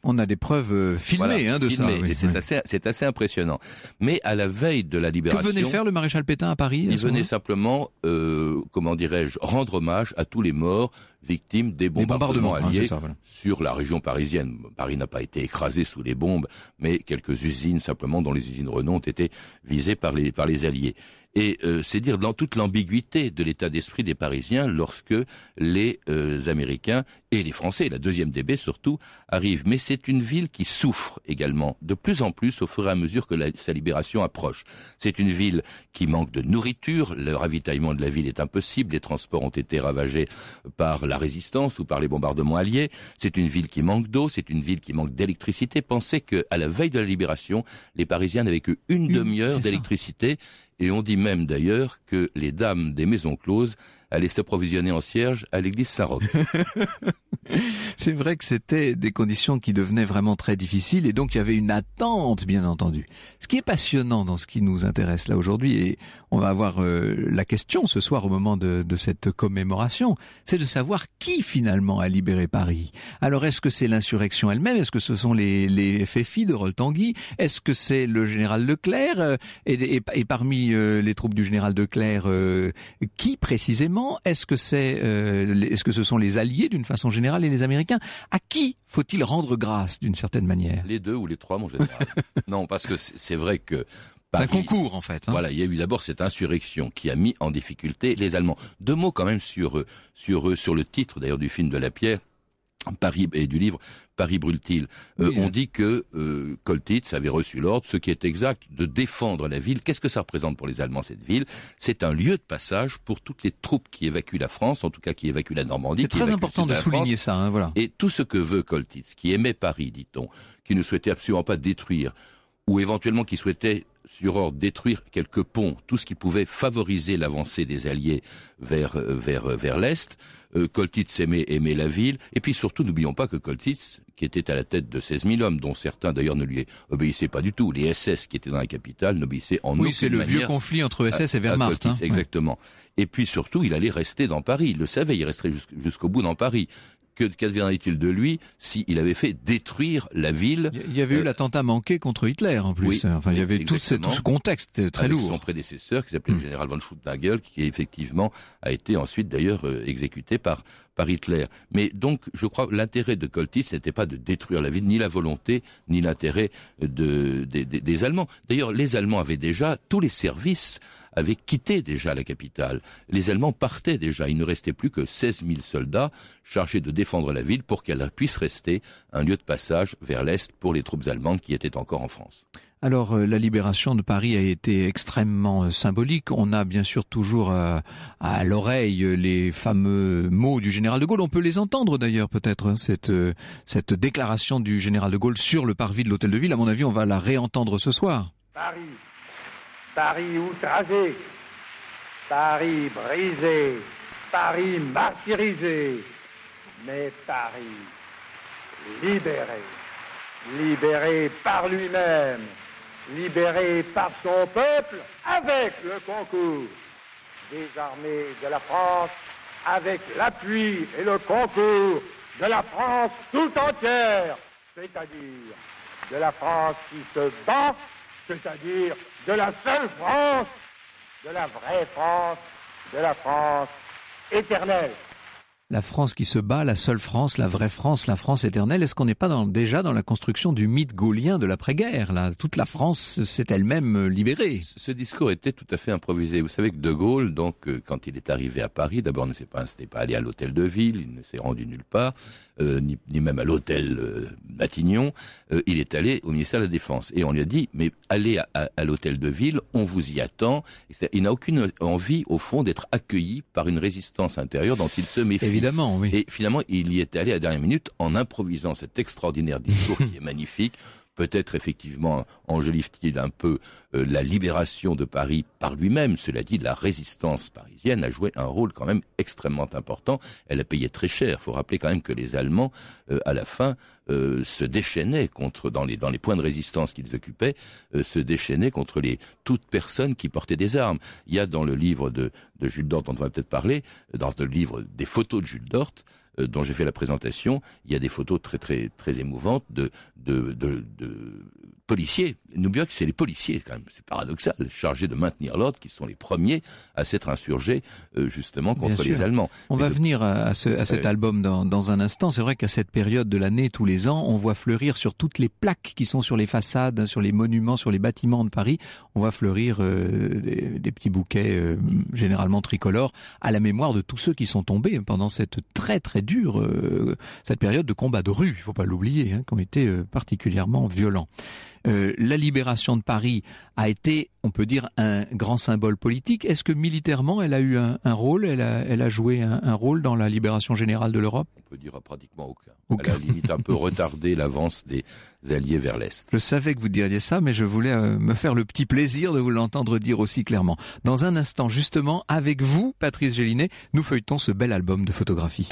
On a des preuves euh, filmées voilà, hein, de filmées, ça. Oui, et c'est oui. assez, c'est assez impressionnant. Mais à la veille de la libération, que venait faire le maréchal Pétain à Paris? Il venait simplement, euh, comment dirais-je, rendre hommage à tous les morts victimes des bombardements, bombardements alliés hein, ça, voilà. sur la région parisienne. Paris n'a pas été écrasé sous les bombes, mais quelques usines simplement, dont les usines Renault, ont été visées par les, par les Alliés. Et euh, c'est dire dans toute l'ambiguïté de l'état d'esprit des Parisiens lorsque les euh, Américains et les Français, la deuxième D B surtout, arrivent. Mais c'est une ville qui souffre également de plus en plus au fur et à mesure que la, sa libération approche. C'est une ville qui manque de nourriture, le ravitaillement de la ville est impossible, les transports ont été ravagés par la résistance ou par les bombardements alliés. C'est une ville qui manque d'eau, c'est une ville qui manque d'électricité. Pensez qu'à la veille de la libération, les Parisiens n'avaient qu'une une demi-heure d'électricité. Et on dit même d'ailleurs que les dames des maisons closes allaient s'approvisionner en cierges à l'église Saint-Roch. C'est vrai que c'était des conditions qui devenaient vraiment très difficiles et donc il y avait une attente, bien entendu. Ce qui est passionnant dans ce qui nous intéresse là aujourd'hui, et on va avoir euh, la question ce soir au moment de, de cette commémoration, c'est de savoir qui finalement a libéré Paris. Alors est-ce que c'est l'insurrection elle-même? Est-ce que ce sont les, les F F I de Rol-Tanguy? Est-ce que c'est le général Leclerc? euh, et, et, et parmi euh, les troupes du général Leclerc, euh, qui précisément? Est-ce que c'est, euh, est-ce que ce sont les Alliés d'une façon générale et les Américains? À qui faut-il rendre grâce d'une certaine manière? Les deux ou les trois, mon général. Non, parce que c'est vrai que Paris, c'est un concours en fait. Hein. Voilà, il y a eu d'abord cette insurrection qui a mis en difficulté les Allemands. Deux mots quand même sur sur sur le titre d'ailleurs du film de Lapierre. Paris et du livre Paris brûle-t-il. Euh, oui, on dit que euh, Coltitz avait reçu l'ordre, ce qui est exact, de défendre la ville. Qu'est-ce que ça représente pour les Allemands, cette ville? C'est un lieu de passage pour toutes les troupes qui évacuent la France, en tout cas qui évacuent la Normandie. C'est très important de souligner ça. Hein, voilà. Et tout ce que veut Coltitz, qui aimait Paris, dit-on, qui ne souhaitait absolument pas détruire, ou éventuellement qui souhaitait sur ordre détruire quelques ponts, tout ce qui pouvait favoriser l'avancée des Alliés vers vers vers l'est. Euh, Coltitz aimait, aimait la ville, et puis surtout n'oublions pas que Coltitz, qui était à la tête de seize mille hommes, dont certains d'ailleurs ne lui obéissaient pas du tout, les S S qui étaient dans la capitale n'obéissaient en aucune manière. Oui, c'est le vieux conflit entre S S et Wehrmacht. Coltitz, hein. exactement. Et puis surtout, il allait rester dans Paris, il le savait, il resterait jusqu'au bout dans Paris. Que qu'adviendrait-il de lui s'il avait fait détruire la ville? Il y avait euh, eu l'attentat manqué contre Hitler en plus. Oui, enfin, il y avait tout ce, tout ce contexte très avec lourd. Son prédécesseur, qui s'appelait mmh. le général von Schutznagle, qui effectivement a été ensuite d'ailleurs euh, exécuté par par Hitler. Mais donc, je crois, l'intérêt de Coltitz n'était pas de détruire la ville, ni la volonté, ni l'intérêt de, de, de, des Allemands. D'ailleurs, les Allemands avaient déjà, tous les services avaient quitté déjà la capitale. Les Allemands partaient déjà. Il ne restait plus que seize mille soldats chargés de défendre la ville pour qu'elle puisse rester un lieu de passage vers l'Est pour les troupes allemandes qui étaient encore en France. Alors, euh, la libération de Paris a été extrêmement euh, symbolique. On a bien sûr toujours euh, à l'oreille euh, les fameux mots du général de Gaulle. On peut les entendre d'ailleurs peut-être, hein, cette, euh, cette déclaration du général de Gaulle sur le parvis de l'Hôtel de Ville. À mon avis, on va la réentendre ce soir. Paris, Paris outragé, Paris brisé, Paris martyrisé, mais Paris libéré, libéré par lui-même, libéré par son peuple, avec le concours des armées de la France, avec l'appui et le concours de la France tout entière, c'est-à-dire de la France qui se bat, c'est-à-dire de la seule France, de la vraie France, de la France éternelle. La France qui se bat, la seule France, la vraie France, la France éternelle. Est-ce qu'on n'est pas dans, déjà dans la construction du mythe gaulien de l'après-guerre là? Toute la France s'est elle-même libérée. Ce discours était tout à fait improvisé. Vous savez que De Gaulle, donc, euh, quand il est arrivé à Paris, d'abord, ne s'est pas, n'était pas allé à l'Hôtel de Ville, il ne s'est rendu nulle part, euh, ni, ni même à l'Hôtel euh, Matignon. Euh, il est allé au ministère de la Défense. Et on lui a dit, mais allez à, à, à l'Hôtel de Ville, on vous y attend. Il n'a aucune envie, au fond, d'être accueilli par une résistance intérieure dont il se méfie. Évidemment, oui. Et finalement, il y est allé à la dernière minute en improvisant cet extraordinaire discours qui est magnifique. Peut-être effectivement enjolive-t-il un peu euh, la libération de Paris par lui-même. Cela dit, la résistance parisienne a joué un rôle quand même extrêmement important. Elle a payé très cher. Il faut rappeler quand même que les Allemands, euh, à la fin, euh, se déchaînaient contre, dans les, dans les points de résistance qu'ils occupaient, euh, se déchaînaient contre les, toute personne qui portait des armes. Il y a dans le livre de, de Jules Dorte, dont on va peut-être parler, dans le livre des photos de Jules Dorte, euh, dont j'ai fait la présentation, il y a des photos très très très émouvantes de de de, de policiers. N'oublions pas que c'est les policiers, quand même, c'est paradoxal, chargés de maintenir l'ordre, qui sont les premiers à s'être insurgés euh, justement contre les Allemands. On Mais va de... venir à, ce, à cet euh... album dans, dans un instant. C'est vrai qu'à cette période de l'année, tous les ans, on voit fleurir sur toutes les plaques qui sont sur les façades, sur les monuments, sur les bâtiments de Paris, on voit fleurir euh, des, des petits bouquets euh, généralement tricolores à la mémoire de tous ceux qui sont tombés pendant cette très très dure euh, cette période de combat de rue, il faut pas l'oublier, hein, qui ont été euh, particulièrement violents. Euh, la libération de Paris a été, on peut dire, un grand symbole politique. Est-ce que militairement, elle a eu un, un rôle, elle a, elle a joué un, un rôle dans la libération générale de l'Europe? On peut dire pratiquement aucun. aucun. Elle a limite un peu retardé l'avance des Alliés vers l'Est. Je savais que vous diriez ça, mais je voulais euh, me faire le petit plaisir de vous l'entendre dire aussi clairement. Dans un instant, justement, avec vous, Patrice Gélinet, nous feuilletons ce bel album de photographie.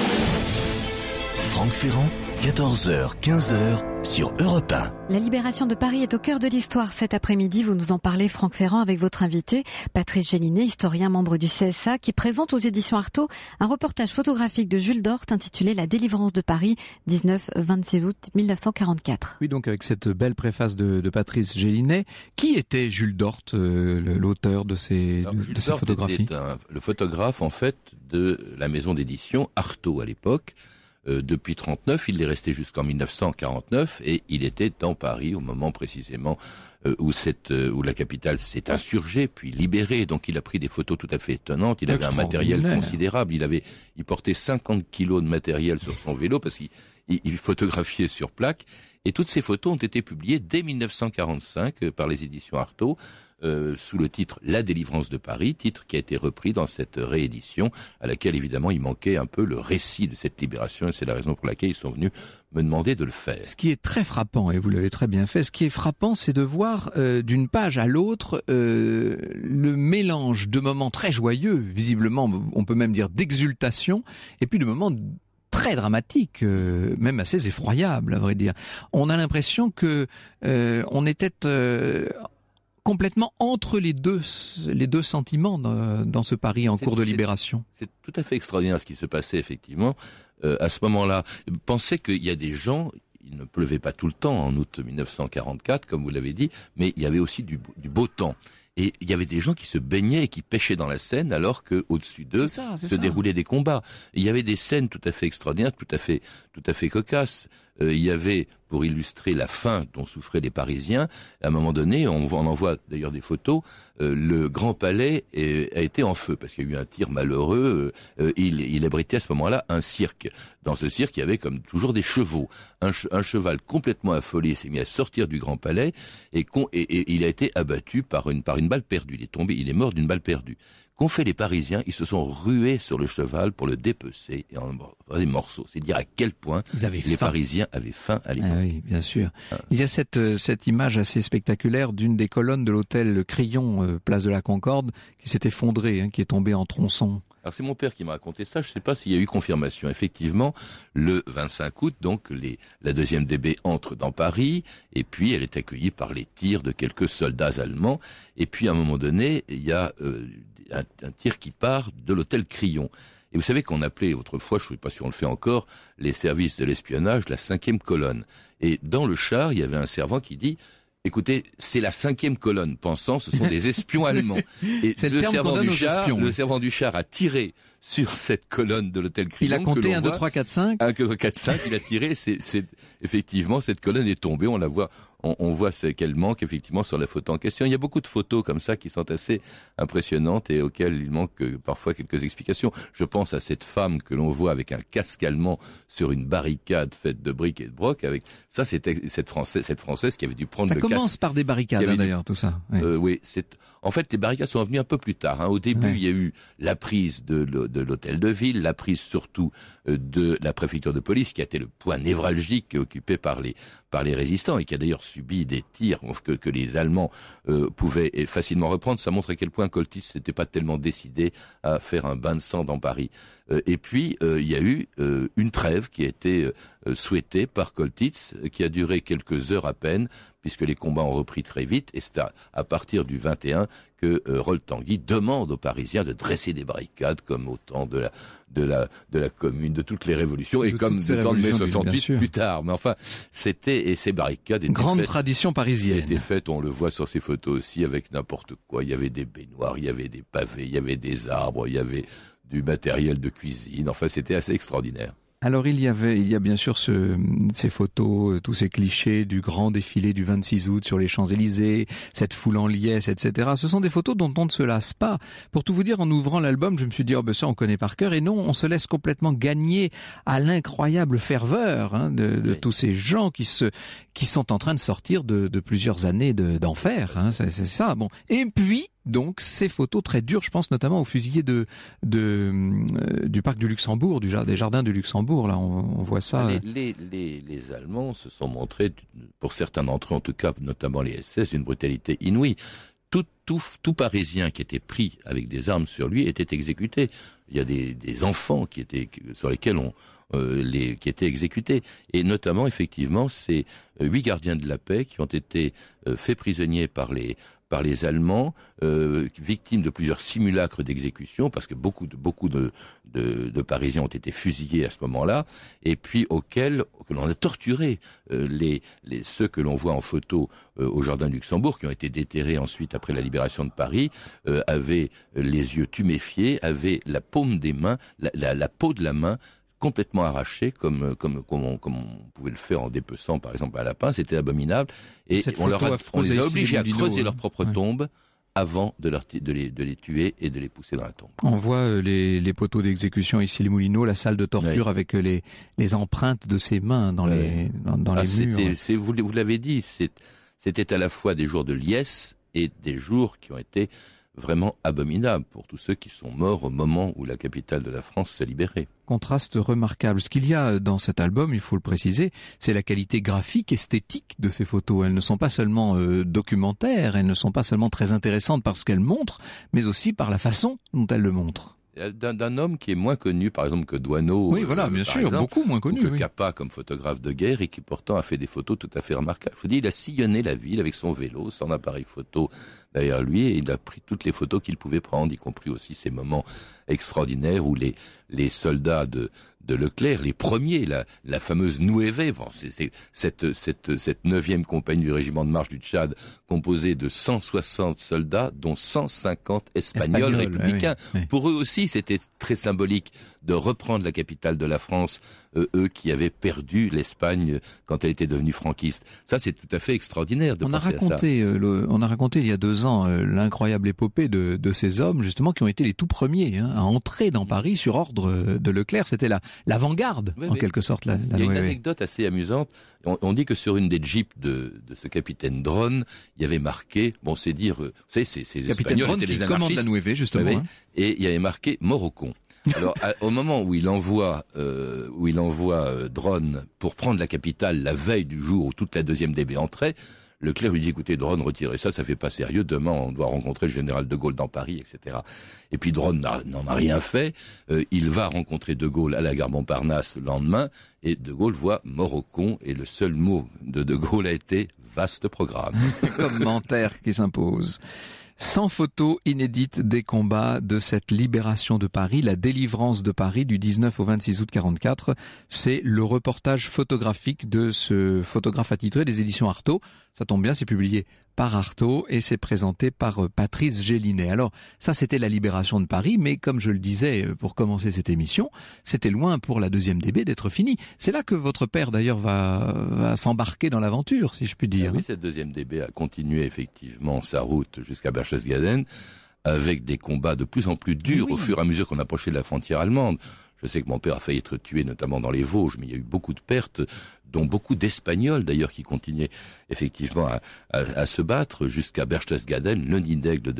Franck Ferrand, quatorze heures, quinze heures, sur Europe un. La libération de Paris est au cœur de l'histoire. Cet après-midi, vous nous en parlez, Franck Ferrand, avec votre invité, Patrice Gélinet, historien membre du C S A, qui présente aux éditions Artaud un reportage photographique de Jules Dorte intitulé La délivrance de Paris, dix-neuf à vingt-six août mille neuf cent quarante-quatre. Oui, donc avec cette belle préface de, de Patrice Gélinet, qui était Jules Dorte, euh, l'auteur de ces, Alors, de, Jules de ces Dorte photographies était un, le photographe, en fait, de la maison d'édition Artaud à l'époque. Euh, depuis trente-neuf, il est resté jusqu'en mille neuf cent quarante-neuf et il était dans Paris au moment précisément euh, où, cette, euh, où la capitale s'est insurgée puis libérée. Donc il a pris des photos tout à fait étonnantes. Il avait un matériel considérable. Il avait, il portait cinquante kilos de matériel sur son vélo parce qu'il il, il photographiait sur plaque. Et toutes ces photos ont été publiées dès mille neuf cent quarante-cinq euh, par les éditions Artaud. Euh, sous le titre La délivrance de Paris, titre qui a été repris dans cette réédition, à laquelle évidemment il manquait un peu le récit de cette libération, et c'est la raison pour laquelle ils sont venus me demander de le faire. Ce qui est très frappant, et vous l'avez très bien fait, ce qui est frappant, c'est de voir euh, d'une page à l'autre euh, le mélange de moments très joyeux, visiblement, on peut même dire d'exultation, et puis de moments très dramatique, euh, même assez effroyable, à vrai dire. On a l'impression que euh, on était euh, complètement entre les deux, les deux sentiments dans, dans ce Paris en c'est, cours de libération. C'est, c'est tout à fait extraordinaire ce qui se passait effectivement euh, à ce moment-là. Pensez qu'il y a des gens, il ne pleuvait pas tout le temps en août mille neuf cent quarante-quatre, comme vous l'avez dit, mais il y avait aussi du, du beau temps. Et il y avait des gens qui se baignaient et qui pêchaient dans la Seine alors que au-dessus d'eux c'est ça, c'est se ça. déroulaient des combats. Et il y avait des scènes tout à fait extraordinaires, tout à fait, tout à fait cocasses. Euh, il y avait, pour illustrer la faim dont souffraient les Parisiens, à un moment donné, on, on en voit d'ailleurs des photos, euh, le Grand Palais est, a été en feu parce qu'il y a eu un tir malheureux. Euh, il, il abritait à ce moment-là un cirque. Dans ce cirque, il y avait comme toujours des chevaux. Un, un cheval complètement affolé s'est mis à sortir du Grand Palais et, et, et il a été abattu par une, par une balle perdue. Il est tombé, il est mort d'une balle perdue. Qu'ont fait les Parisiens? Ils se sont rués sur le cheval pour le dépecer et en des morceaux. C'est dire à quel point les faim. Parisiens avaient faim à l'époque. Ah oui, bien sûr. Ah. Il y a cette, cette image assez spectaculaire d'une des colonnes de l'hôtel Crillon, euh, place de la Concorde, qui s'est effondrée, hein, qui est tombée en tronçons. Alors c'est mon père qui m'a raconté ça, je ne sais pas s'il y a eu confirmation. Effectivement, le vingt-cinq août, donc les, la deuxième D B entre dans Paris, et puis elle est accueillie par les tirs de quelques soldats allemands, et puis à un moment donné, il y a euh, un, un tir qui part de l'hôtel Crillon. Et vous savez qu'on appelait autrefois, je ne sais pas si on le fait encore, les services de l'espionnage la cinquième colonne. Et dans le char, il y avait un servant qui dit... Écoutez, c'est la cinquième colonne, pensant ce sont des espions allemands. Et c'est le, le, servant du char, espions, le oui. servant du char a tiré sur cette colonne de l'hôtel Crillon. Il a compté un, deux, trois, quatre, cinq. un, deux, trois, quatre, cinq, il a tiré, c'est, c'est, effectivement, cette colonne est tombée, on la voit, on, on voit ce qu'elle manque, effectivement, sur la photo en question. Il y a beaucoup de photos comme ça qui sont assez impressionnantes et auxquelles il manque euh, parfois quelques explications. Je pense à cette femme que l'on voit avec un casque allemand sur une barricade faite de briques et de broc. Avec ça, c'était cette française, cette française qui avait dû prendre ça le casque. Ça commence par des barricades, hein, d'ailleurs, tout ça. Oui, euh, oui c'est, en fait, les barricades sont venues un peu plus tard. Hein. Au début, ouais. il y a eu la prise de, de, de l'hôtel de ville, la prise surtout de la préfecture de police, qui a été le point névralgique occupé par les par les résistants et qui a d'ailleurs subi des tirs que, que les Allemands euh, pouvaient facilement reprendre. Ça montre à quel point Coltitz n'était pas tellement décidé à faire un bain de sang dans Paris. Euh, et puis, euh, il y a eu euh, une trêve qui a été euh, souhaitée par Coltitz, qui a duré quelques heures à peine, puisque les combats ont repris très vite. Et c'est à, à partir du vingt et un que euh, Rol-Tanguy demande aux Parisiens de dresser des barricades comme au temps de la, de la, de la Commune, de toutes les révolutions, et de comme du temps de mai soixante-huit plus tard. Mais enfin, c'était, et ces barricades étaient grande faites, tradition parisienne. étaient faites, on le voit sur ces photos aussi, avec n'importe quoi. Il y avait des baignoires, il y avait des pavés, il y avait des arbres, il y avait du matériel de cuisine. Enfin, c'était assez extraordinaire. Alors il y avait, il y a bien sûr ce, ces photos, tous ces clichés du grand défilé du vingt-six août sur les Champs-Élysées, cette foule en liesse, et cetera. Ce sont des photos dont on ne se lasse pas. Pour tout vous dire, en ouvrant l'album, je me suis dit, oh ben ça on connaît par cœur. Et non, on se laisse complètement gagner à l'incroyable ferveur hein, de, de oui. tous ces gens qui se, qui sont en train de sortir de, de plusieurs années de, d'enfer. Hein, c'est, c'est ça. Bon. Et puis. Donc ces photos très dures, je pense notamment aux fusillés de, de euh, du parc du Luxembourg, du, des jardins du Luxembourg. Là, on, on voit ça. Les, les, les, les Allemands se sont montrés, pour certains d'entre eux en tout cas, notamment les S S, d'une brutalité inouïe. Tout, tout, tout Parisien qui était pris avec des armes sur lui était exécuté. Il y a des, des enfants qui étaient sur lesquels on euh, les qui étaient exécutés, et notamment effectivement ces huit gardiens de la paix qui ont été euh, faits prisonniers par les par les Allemands, euh, victimes de plusieurs simulacres d'exécution, parce que beaucoup de beaucoup de, de, de Parisiens ont été fusillés à ce moment-là, et puis auxquels que l'on a torturé euh, les, les ceux que l'on voit en photo euh, au Jardin du Luxembourg, qui ont été déterrés ensuite après la libération de Paris, euh, avaient les yeux tuméfiés, avaient la paume des mains, la, la, la peau de la main complètement arrachés, comme comme comme on, comme on pouvait le faire en dépeçant par exemple un lapin. C'était abominable, et on, leur a, on les a obligés à creuser hein. leur propre ouais. tombe avant de, leur, de, les, de les tuer et de les pousser dans la tombe. On voit les, les poteaux d'exécution ici, les Moulineaux, la salle de torture oui. avec les, les empreintes de ses mains dans oui. les dans, dans ah, les murs. C'est, vous, vous l'avez dit, c'est, c'était à la fois des jours de liesse et des jours qui ont été vraiment abominable pour tous ceux qui sont morts au moment où la capitale de la France s'est libérée. Contraste remarquable. Ce qu'il y a dans cet album, il faut le préciser, c'est la qualité graphique, esthétique de ces photos. Elles ne sont pas seulement euh, documentaires, elles ne sont pas seulement très intéressantes parce qu'elles montrent, mais aussi par la façon dont elles le montrent. D'un, d'un homme qui est moins connu, par exemple, que Doisneau. Oui, voilà, euh, bien sûr, exemple, beaucoup moins connu. Ou que oui. Capa comme photographe de guerre, et qui pourtant a fait des photos tout à fait remarquables. Je vous dis, il a sillonné la ville avec son vélo, son appareil photo derrière lui, et il a pris toutes les photos qu'il pouvait prendre, y compris aussi ces moments extraordinaires où les, les soldats de, de Leclerc, les premiers, la, la fameuse Nueve, bon, c'est, c'est, cette, cette, cette neuvième compagnie du régiment de marche du Tchad, composée de cent soixante soldats, dont cent cinquante espagnols Espagnol, républicains. Oui, oui. Pour eux aussi, c'était très symbolique de reprendre la capitale de la France, euh, eux qui avaient perdu l'Espagne quand elle était devenue franquiste. Ça, c'est tout à fait extraordinaire de on penser a raconté, à ça. Euh, le, on a raconté il y a deux ans euh, l'incroyable épopée de, de ces hommes, justement, qui ont été les tout premiers hein, à entrer dans Paris sur ordre de Leclerc. C'était la, l'avant-garde, oui, en oui. quelque sorte. La, la il y a une oui, anecdote assez amusante. On, on dit que sur une des jeeps de, de ce capitaine Dronne, il y avait marqué, bon, c'est dire, vous savez, c'est, c'est Espagnols Dronne étaient qui les anarchistes. Commande la Nueve, justement. Hein. Et il y avait marqué mort au con. Alors, à, au moment où il envoie, euh, où il envoie euh, Dronne pour prendre la capitale la veille du jour où toute la deuxième D B entrait, Leclerc lui dit, écoutez, Dronne, retirez ça, ça fait pas sérieux, demain on doit rencontrer le général de Gaulle dans Paris, et cetera. Et puis Dronne n'en a rien fait, euh, il va rencontrer de Gaulle à la gare Montparnasse le lendemain, et de Gaulle voit mort au con, et le seul mot de de Gaulle a été vaste programme. Commentaire qui s'impose. cent photos inédites des combats de cette libération de Paris, la délivrance de Paris du dix-neuf au vingt-six août quarante-quatre. C'est le reportage photographique de ce photographe attitré des éditions Artaud. Ça tombe bien, c'est publié par Artaud et c'est présenté par Patrice Gélinet. Alors, ça c'était la libération de Paris, mais comme je le disais pour commencer cette émission, c'était loin pour la deuxième D B d'être fini. C'est là que votre père d'ailleurs va, va s'embarquer dans l'aventure, si je puis dire. Ah oui, cette deuxième D B a continué effectivement sa route jusqu'à Berchtesgaden, avec des combats de plus en plus durs oui. au fur et à mesure qu'on approchait de la frontière allemande. Je sais que mon père a failli être tué, notamment dans les Vosges, mais il y a eu beaucoup de pertes, dont beaucoup d'Espagnols d'ailleurs qui continuaient effectivement à, à, à se battre jusqu'à Berchtesgaden, le nid d'aigle de,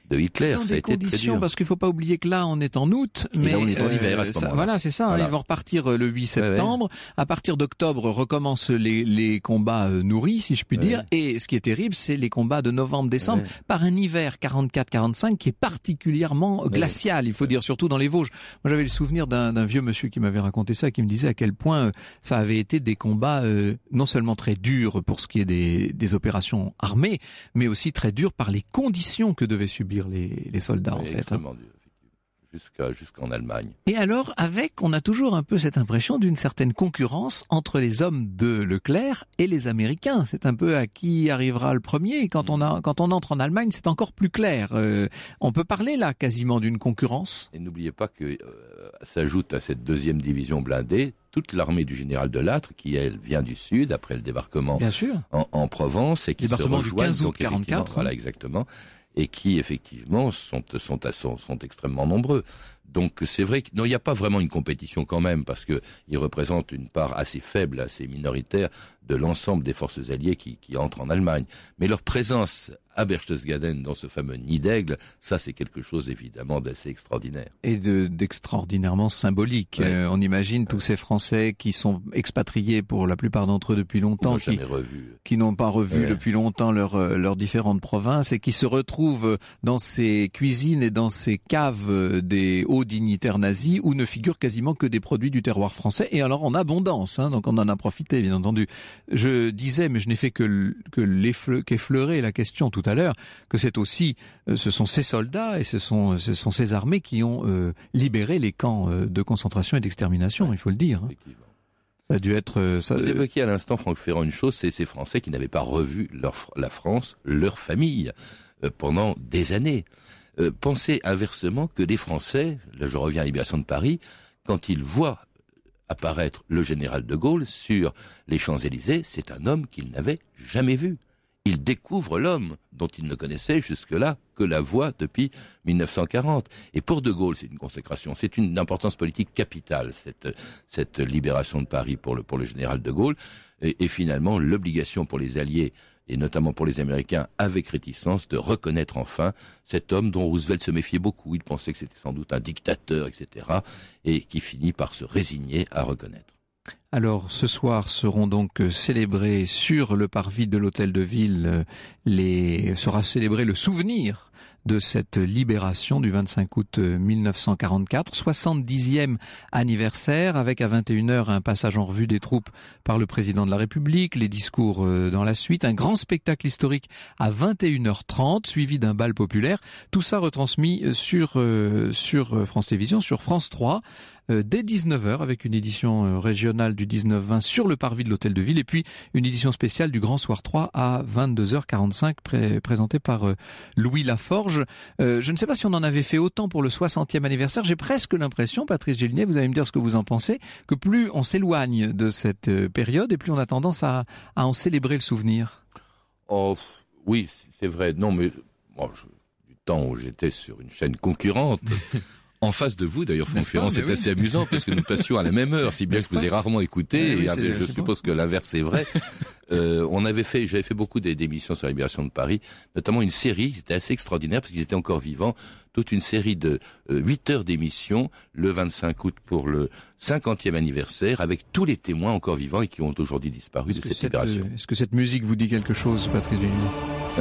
de Hitler. Dans ça des a été très conditions, dur. parce qu'il faut pas oublier que là, on est en août. Et mais là, on est en euh, hiver à ce ça, moment-là. Voilà, c'est ça. Voilà. Ils vont repartir le huit septembre. Ouais, ouais. À partir d'octobre, recommencent les, les combats euh, nourris, si je puis Ouais. dire. Et ce qui est terrible, c'est les combats de novembre-décembre, Ouais. par un hiver quarante-quatre quarante-cinq qui est particulièrement Ouais. glacial, il faut dire, surtout dans les Vosges. Moi, j'avais le souvenir d'un, d'un vieux monsieur qui m'avait raconté ça, qui me disait à quel point euh, ça avait été des combats euh, non seulement très durs pour ce qui est des, des opérations armées, mais aussi très durs par les conditions que devaient subir les, les soldats, Oui, en fait. hein. extrêmement dur, effectivement. Jusqu'à, jusqu'en Allemagne. Et alors, avec, on a toujours un peu cette impression d'une certaine concurrence entre les hommes de Leclerc et les Américains. C'est un peu à qui arrivera le premier. Et quand on a, quand on entre en Allemagne, c'est encore plus clair. Euh, on peut parler là quasiment d'une concurrence. Et n'oubliez pas que euh, s'ajoute à cette deuxième division blindée toute l'armée du général de Lattre, qui elle vient du sud après le débarquement Bien sûr. en, en Provence et qui se Débarquement du rejoignent quinze août donc, effectivement, quarante-quatre. Voilà, exactement. Et qui effectivement sont sont sont, sont extrêmement nombreux. Donc c'est vrai qu'il n'y a pas vraiment une compétition quand même, parce que ils représentent une part assez faible, assez minoritaire de l'ensemble des forces alliées qui, qui entrent en Allemagne. Mais leur présence à Berchtesgaden, dans ce fameux nid d'aigle, ça c'est quelque chose évidemment d'assez extraordinaire. Et de, d'extraordinairement symbolique. Ouais. Euh, on imagine tous ces Français qui sont expatriés pour la plupart d'entre eux depuis On longtemps, n'a qui, jamais revu. qui n'ont pas revu Ouais. depuis longtemps leurs euh, leurs différentes provinces et qui se retrouvent dans ces cuisines et dans ces caves euh, des hauts dignitaires nazis où ne figurent quasiment que des produits du terroir français, et alors en abondance, hein, donc on en a profité bien entendu. Je disais, mais je n'ai fait que, l- que l'effle- qu'effleurer la question tout à l'heure, que c'est aussi, euh, ce sont ces soldats et ce sont, ce sont ces armées qui ont euh, libéré les camps euh, de concentration et d'extermination, Ouais. il faut le dire. hein. Effectivement. Ça a dû être... euh, ça, Vous euh, évoquiez à l'instant, Franck Ferrand, une chose, c'est ces Français qui n'avaient pas revu leur, fr- la France, leur famille, euh, pendant des années. Euh, pensez inversement que les Français, là je reviens à la Libération de Paris, quand ils voient apparaître le général de Gaulle sur les Champs-Élysées, c'est un homme qu'ils n'avaient jamais vu. Ils découvrent l'homme dont ils ne connaissaient jusque-là que la voix depuis mille neuf cent quarante. Et pour de Gaulle, c'est une consécration, c'est une importance politique capitale, cette, cette libération de Paris pour le, pour le général de Gaulle. Et, et finalement, l'obligation pour les Alliés, et notamment pour les Américains, avec réticence, de reconnaître enfin cet homme dont Roosevelt se méfiait beaucoup. Il pensait que c'était sans doute un dictateur, et cetera, et qui finit par se résigner à reconnaître. Alors, ce soir seront donc euh, célébrés sur le parvis de l'Hôtel de Ville, euh, les, sera célébré le souvenir de cette libération du vingt-cinq août mille neuf cent quarante-quatre, soixante-dixième anniversaire, avec à vingt et une heures un passage en revue des troupes par le président de la République, les discours euh, dans la suite, un grand spectacle historique à vingt et une heures trente, suivi d'un bal populaire, tout ça retransmis sur, euh, sur France Télévisions, sur France trois, euh, dès dix-neuf heures, avec une édition euh, régionale du dix-neuf vingt sur le parvis de l'Hôtel de Ville, et puis une édition spéciale du Grand Soir trois à vingt-deux heures quarante-cinq, pré- présentée par euh, Louis Laforge. Euh, je ne sais pas si on en avait fait autant pour le soixantième anniversaire. J'ai presque l'impression, Patrice Gélinet, vous allez me dire ce que vous en pensez, que plus on s'éloigne de cette euh, période et plus on a tendance à, à en célébrer le souvenir. Oh, pff, oui, c'est vrai. Non, mais bon, je- du temps où j'étais sur une chaîne concurrente, en face de vous, d'ailleurs, Franck N'est-ce pas? Ferrand, Mais c'est oui. assez amusant parce que nous passions à la même heure, si bien N'est-ce que vous pas? avez rarement écouté. Eh oui, et c'est- je c'est suppose que l'inverse est vrai. euh, on avait fait, j'avais fait beaucoup des- d'émissions sur la libération de Paris, notamment une série qui était assez extraordinaire parce qu'ils étaient encore vivants. Toute une série de euh, huit heures d'émissions le vingt-cinq août pour le cinquantième anniversaire, avec tous les témoins encore vivants et qui ont aujourd'hui disparu Est-ce de que, cette cette, libération. euh, est-ce que cette musique vous dit quelque chose, Patrice Gélinet?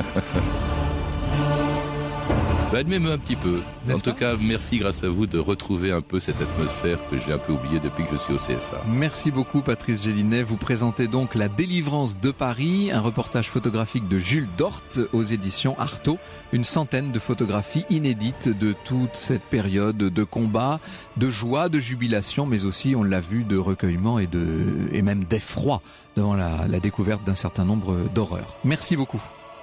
Bah, elle m'émeut un petit peu. En N'est-ce tout pas cas, merci grâce à vous de retrouver un peu cette atmosphère que j'ai un peu oubliée depuis que je suis au C S A. Merci beaucoup, Patrice Gélinet. Vous présentez donc La Délivrance de Paris, un reportage photographique de Jules Dort aux éditions Artaud. Une centaine de photographies inédites de toute cette période de combat, de joie, de jubilation, mais aussi, on l'a vu, de recueillement et, de, et même d'effroi devant la, la découverte d'un certain nombre d'horreurs. Merci beaucoup.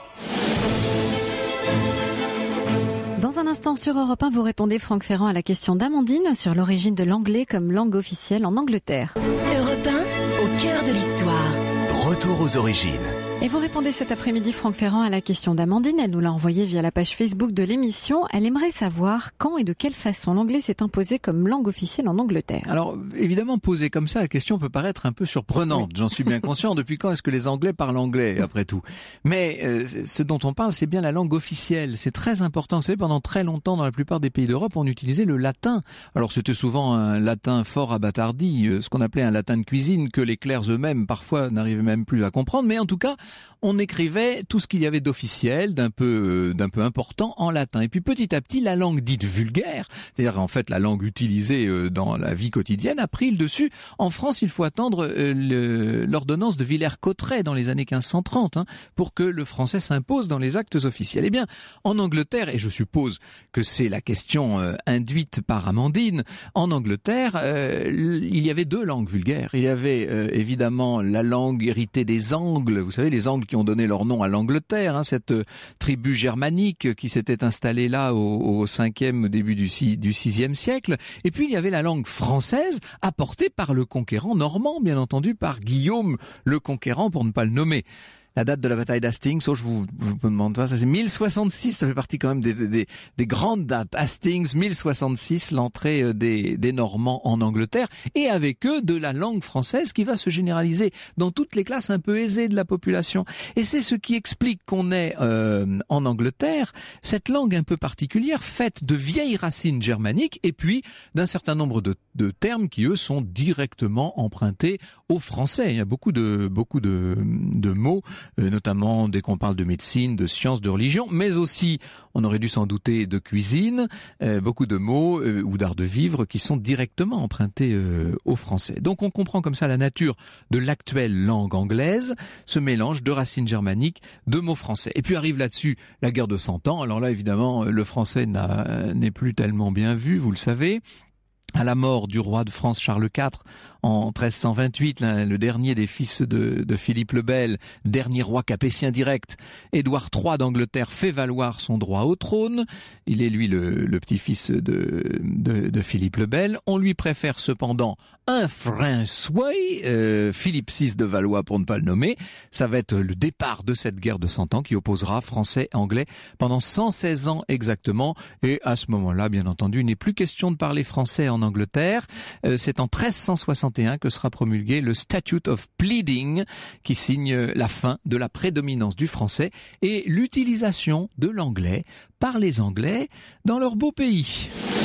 Dans un instant sur Europe un, vous répondez, Franck Ferrand, à la question d'Amandine sur l'origine de l'anglais comme langue officielle en Angleterre. Europe un, au cœur de l'histoire. Retour aux origines. Et vous répondez cet après-midi, Franck Ferrand, à la question d'Amandine. Elle nous l'a envoyée via la page Facebook de l'émission. Elle aimerait savoir quand et de quelle façon l'anglais s'est imposé comme langue officielle en Angleterre. Alors, évidemment, posée comme ça, la question peut paraître un peu surprenante. Oui. J'en suis bien conscient. Depuis quand est-ce que les Anglais parlent anglais, après tout? Mais euh, ce dont on parle, c'est bien la langue officielle. C'est très important. Vous savez, pendant très longtemps, dans la plupart des pays d'Europe, on utilisait le latin. Alors, c'était souvent un latin fort abattardi, ce qu'on appelait un latin de cuisine, que les clercs eux-mêmes, parfois, n'arrivaient même plus à comprendre. Mais en tout cas, on écrivait tout ce qu'il y avait d'officiel, d'un peu, d'un peu important en latin. Et puis petit à petit, la langue dite vulgaire, c'est-à-dire en fait la langue utilisée dans la vie quotidienne, a pris le dessus. En France, il faut attendre le, l'ordonnance de Villers-Cotterêts dans les années quinze cent trente hein, pour que le français s'impose dans les actes officiels. Eh bien, en Angleterre, et je suppose que c'est la question euh, induite par Amandine, en Angleterre, euh, il y avait deux langues vulgaires. Il y avait euh, évidemment la langue héritée des Angles, vous savez, les Angles qui ont donné leur nom à l'Angleterre, hein, cette euh, tribu germanique qui s'était installée là au, au cinquième, début du, six, du sixième siècle. Et puis il y avait la langue française apportée par le conquérant normand, bien entendu, par Guillaume le Conquérant, pour ne pas le nommer. La date de la bataille d'Hastings, oh, je vous, je vous demande pas, ça c'est mille soixante-six, ça fait partie quand même des, des, des grandes dates. Hastings, mille soixante-six, l'entrée des, des Normands en Angleterre, et avec eux de la langue française qui va se généraliser dans toutes les classes un peu aisées de la population. Et c'est ce qui explique qu'on ait euh, en Angleterre cette langue un peu particulière, faite de vieilles racines germaniques, et puis d'un certain nombre de, de termes qui eux sont directement empruntés au français. Il y a beaucoup de, beaucoup de, de mots, Euh, notamment dès qu'on parle de médecine, de sciences, de religion, mais aussi, on aurait dû s'en douter, de cuisine, euh, beaucoup de mots euh, ou d'art de vivre qui sont directement empruntés euh, au français. Donc on comprend comme ça la nature de l'actuelle langue anglaise, ce mélange de racines germaniques, de mots français. Et puis arrive là-dessus la guerre de Cent Ans. Alors là, évidemment, le français n'a, n'est plus tellement bien vu, vous le savez. À la mort du roi de France Charles quatre en treize cent vingt-huit, le dernier des fils de, de Philippe le Bel, dernier roi capétien direct, Édouard trois d'Angleterre fait valoir son droit au trône. Il est lui le, le petit-fils de, de, de Philippe le Bel. On lui préfère cependant un François, euh, Philippe six de Valois pour ne pas le nommer. Ça va être le départ de cette guerre de Cent Ans qui opposera français et anglais pendant cent seize ans exactement. Et à ce moment-là, bien entendu, il n'est plus question de parler français en Angleterre. Euh, c'est en treize cent soixante et un que sera promulgué le Statute of Pleading qui signe la fin de la prédominance du français et l'utilisation de l'anglais par les Anglais dans leur beau pays.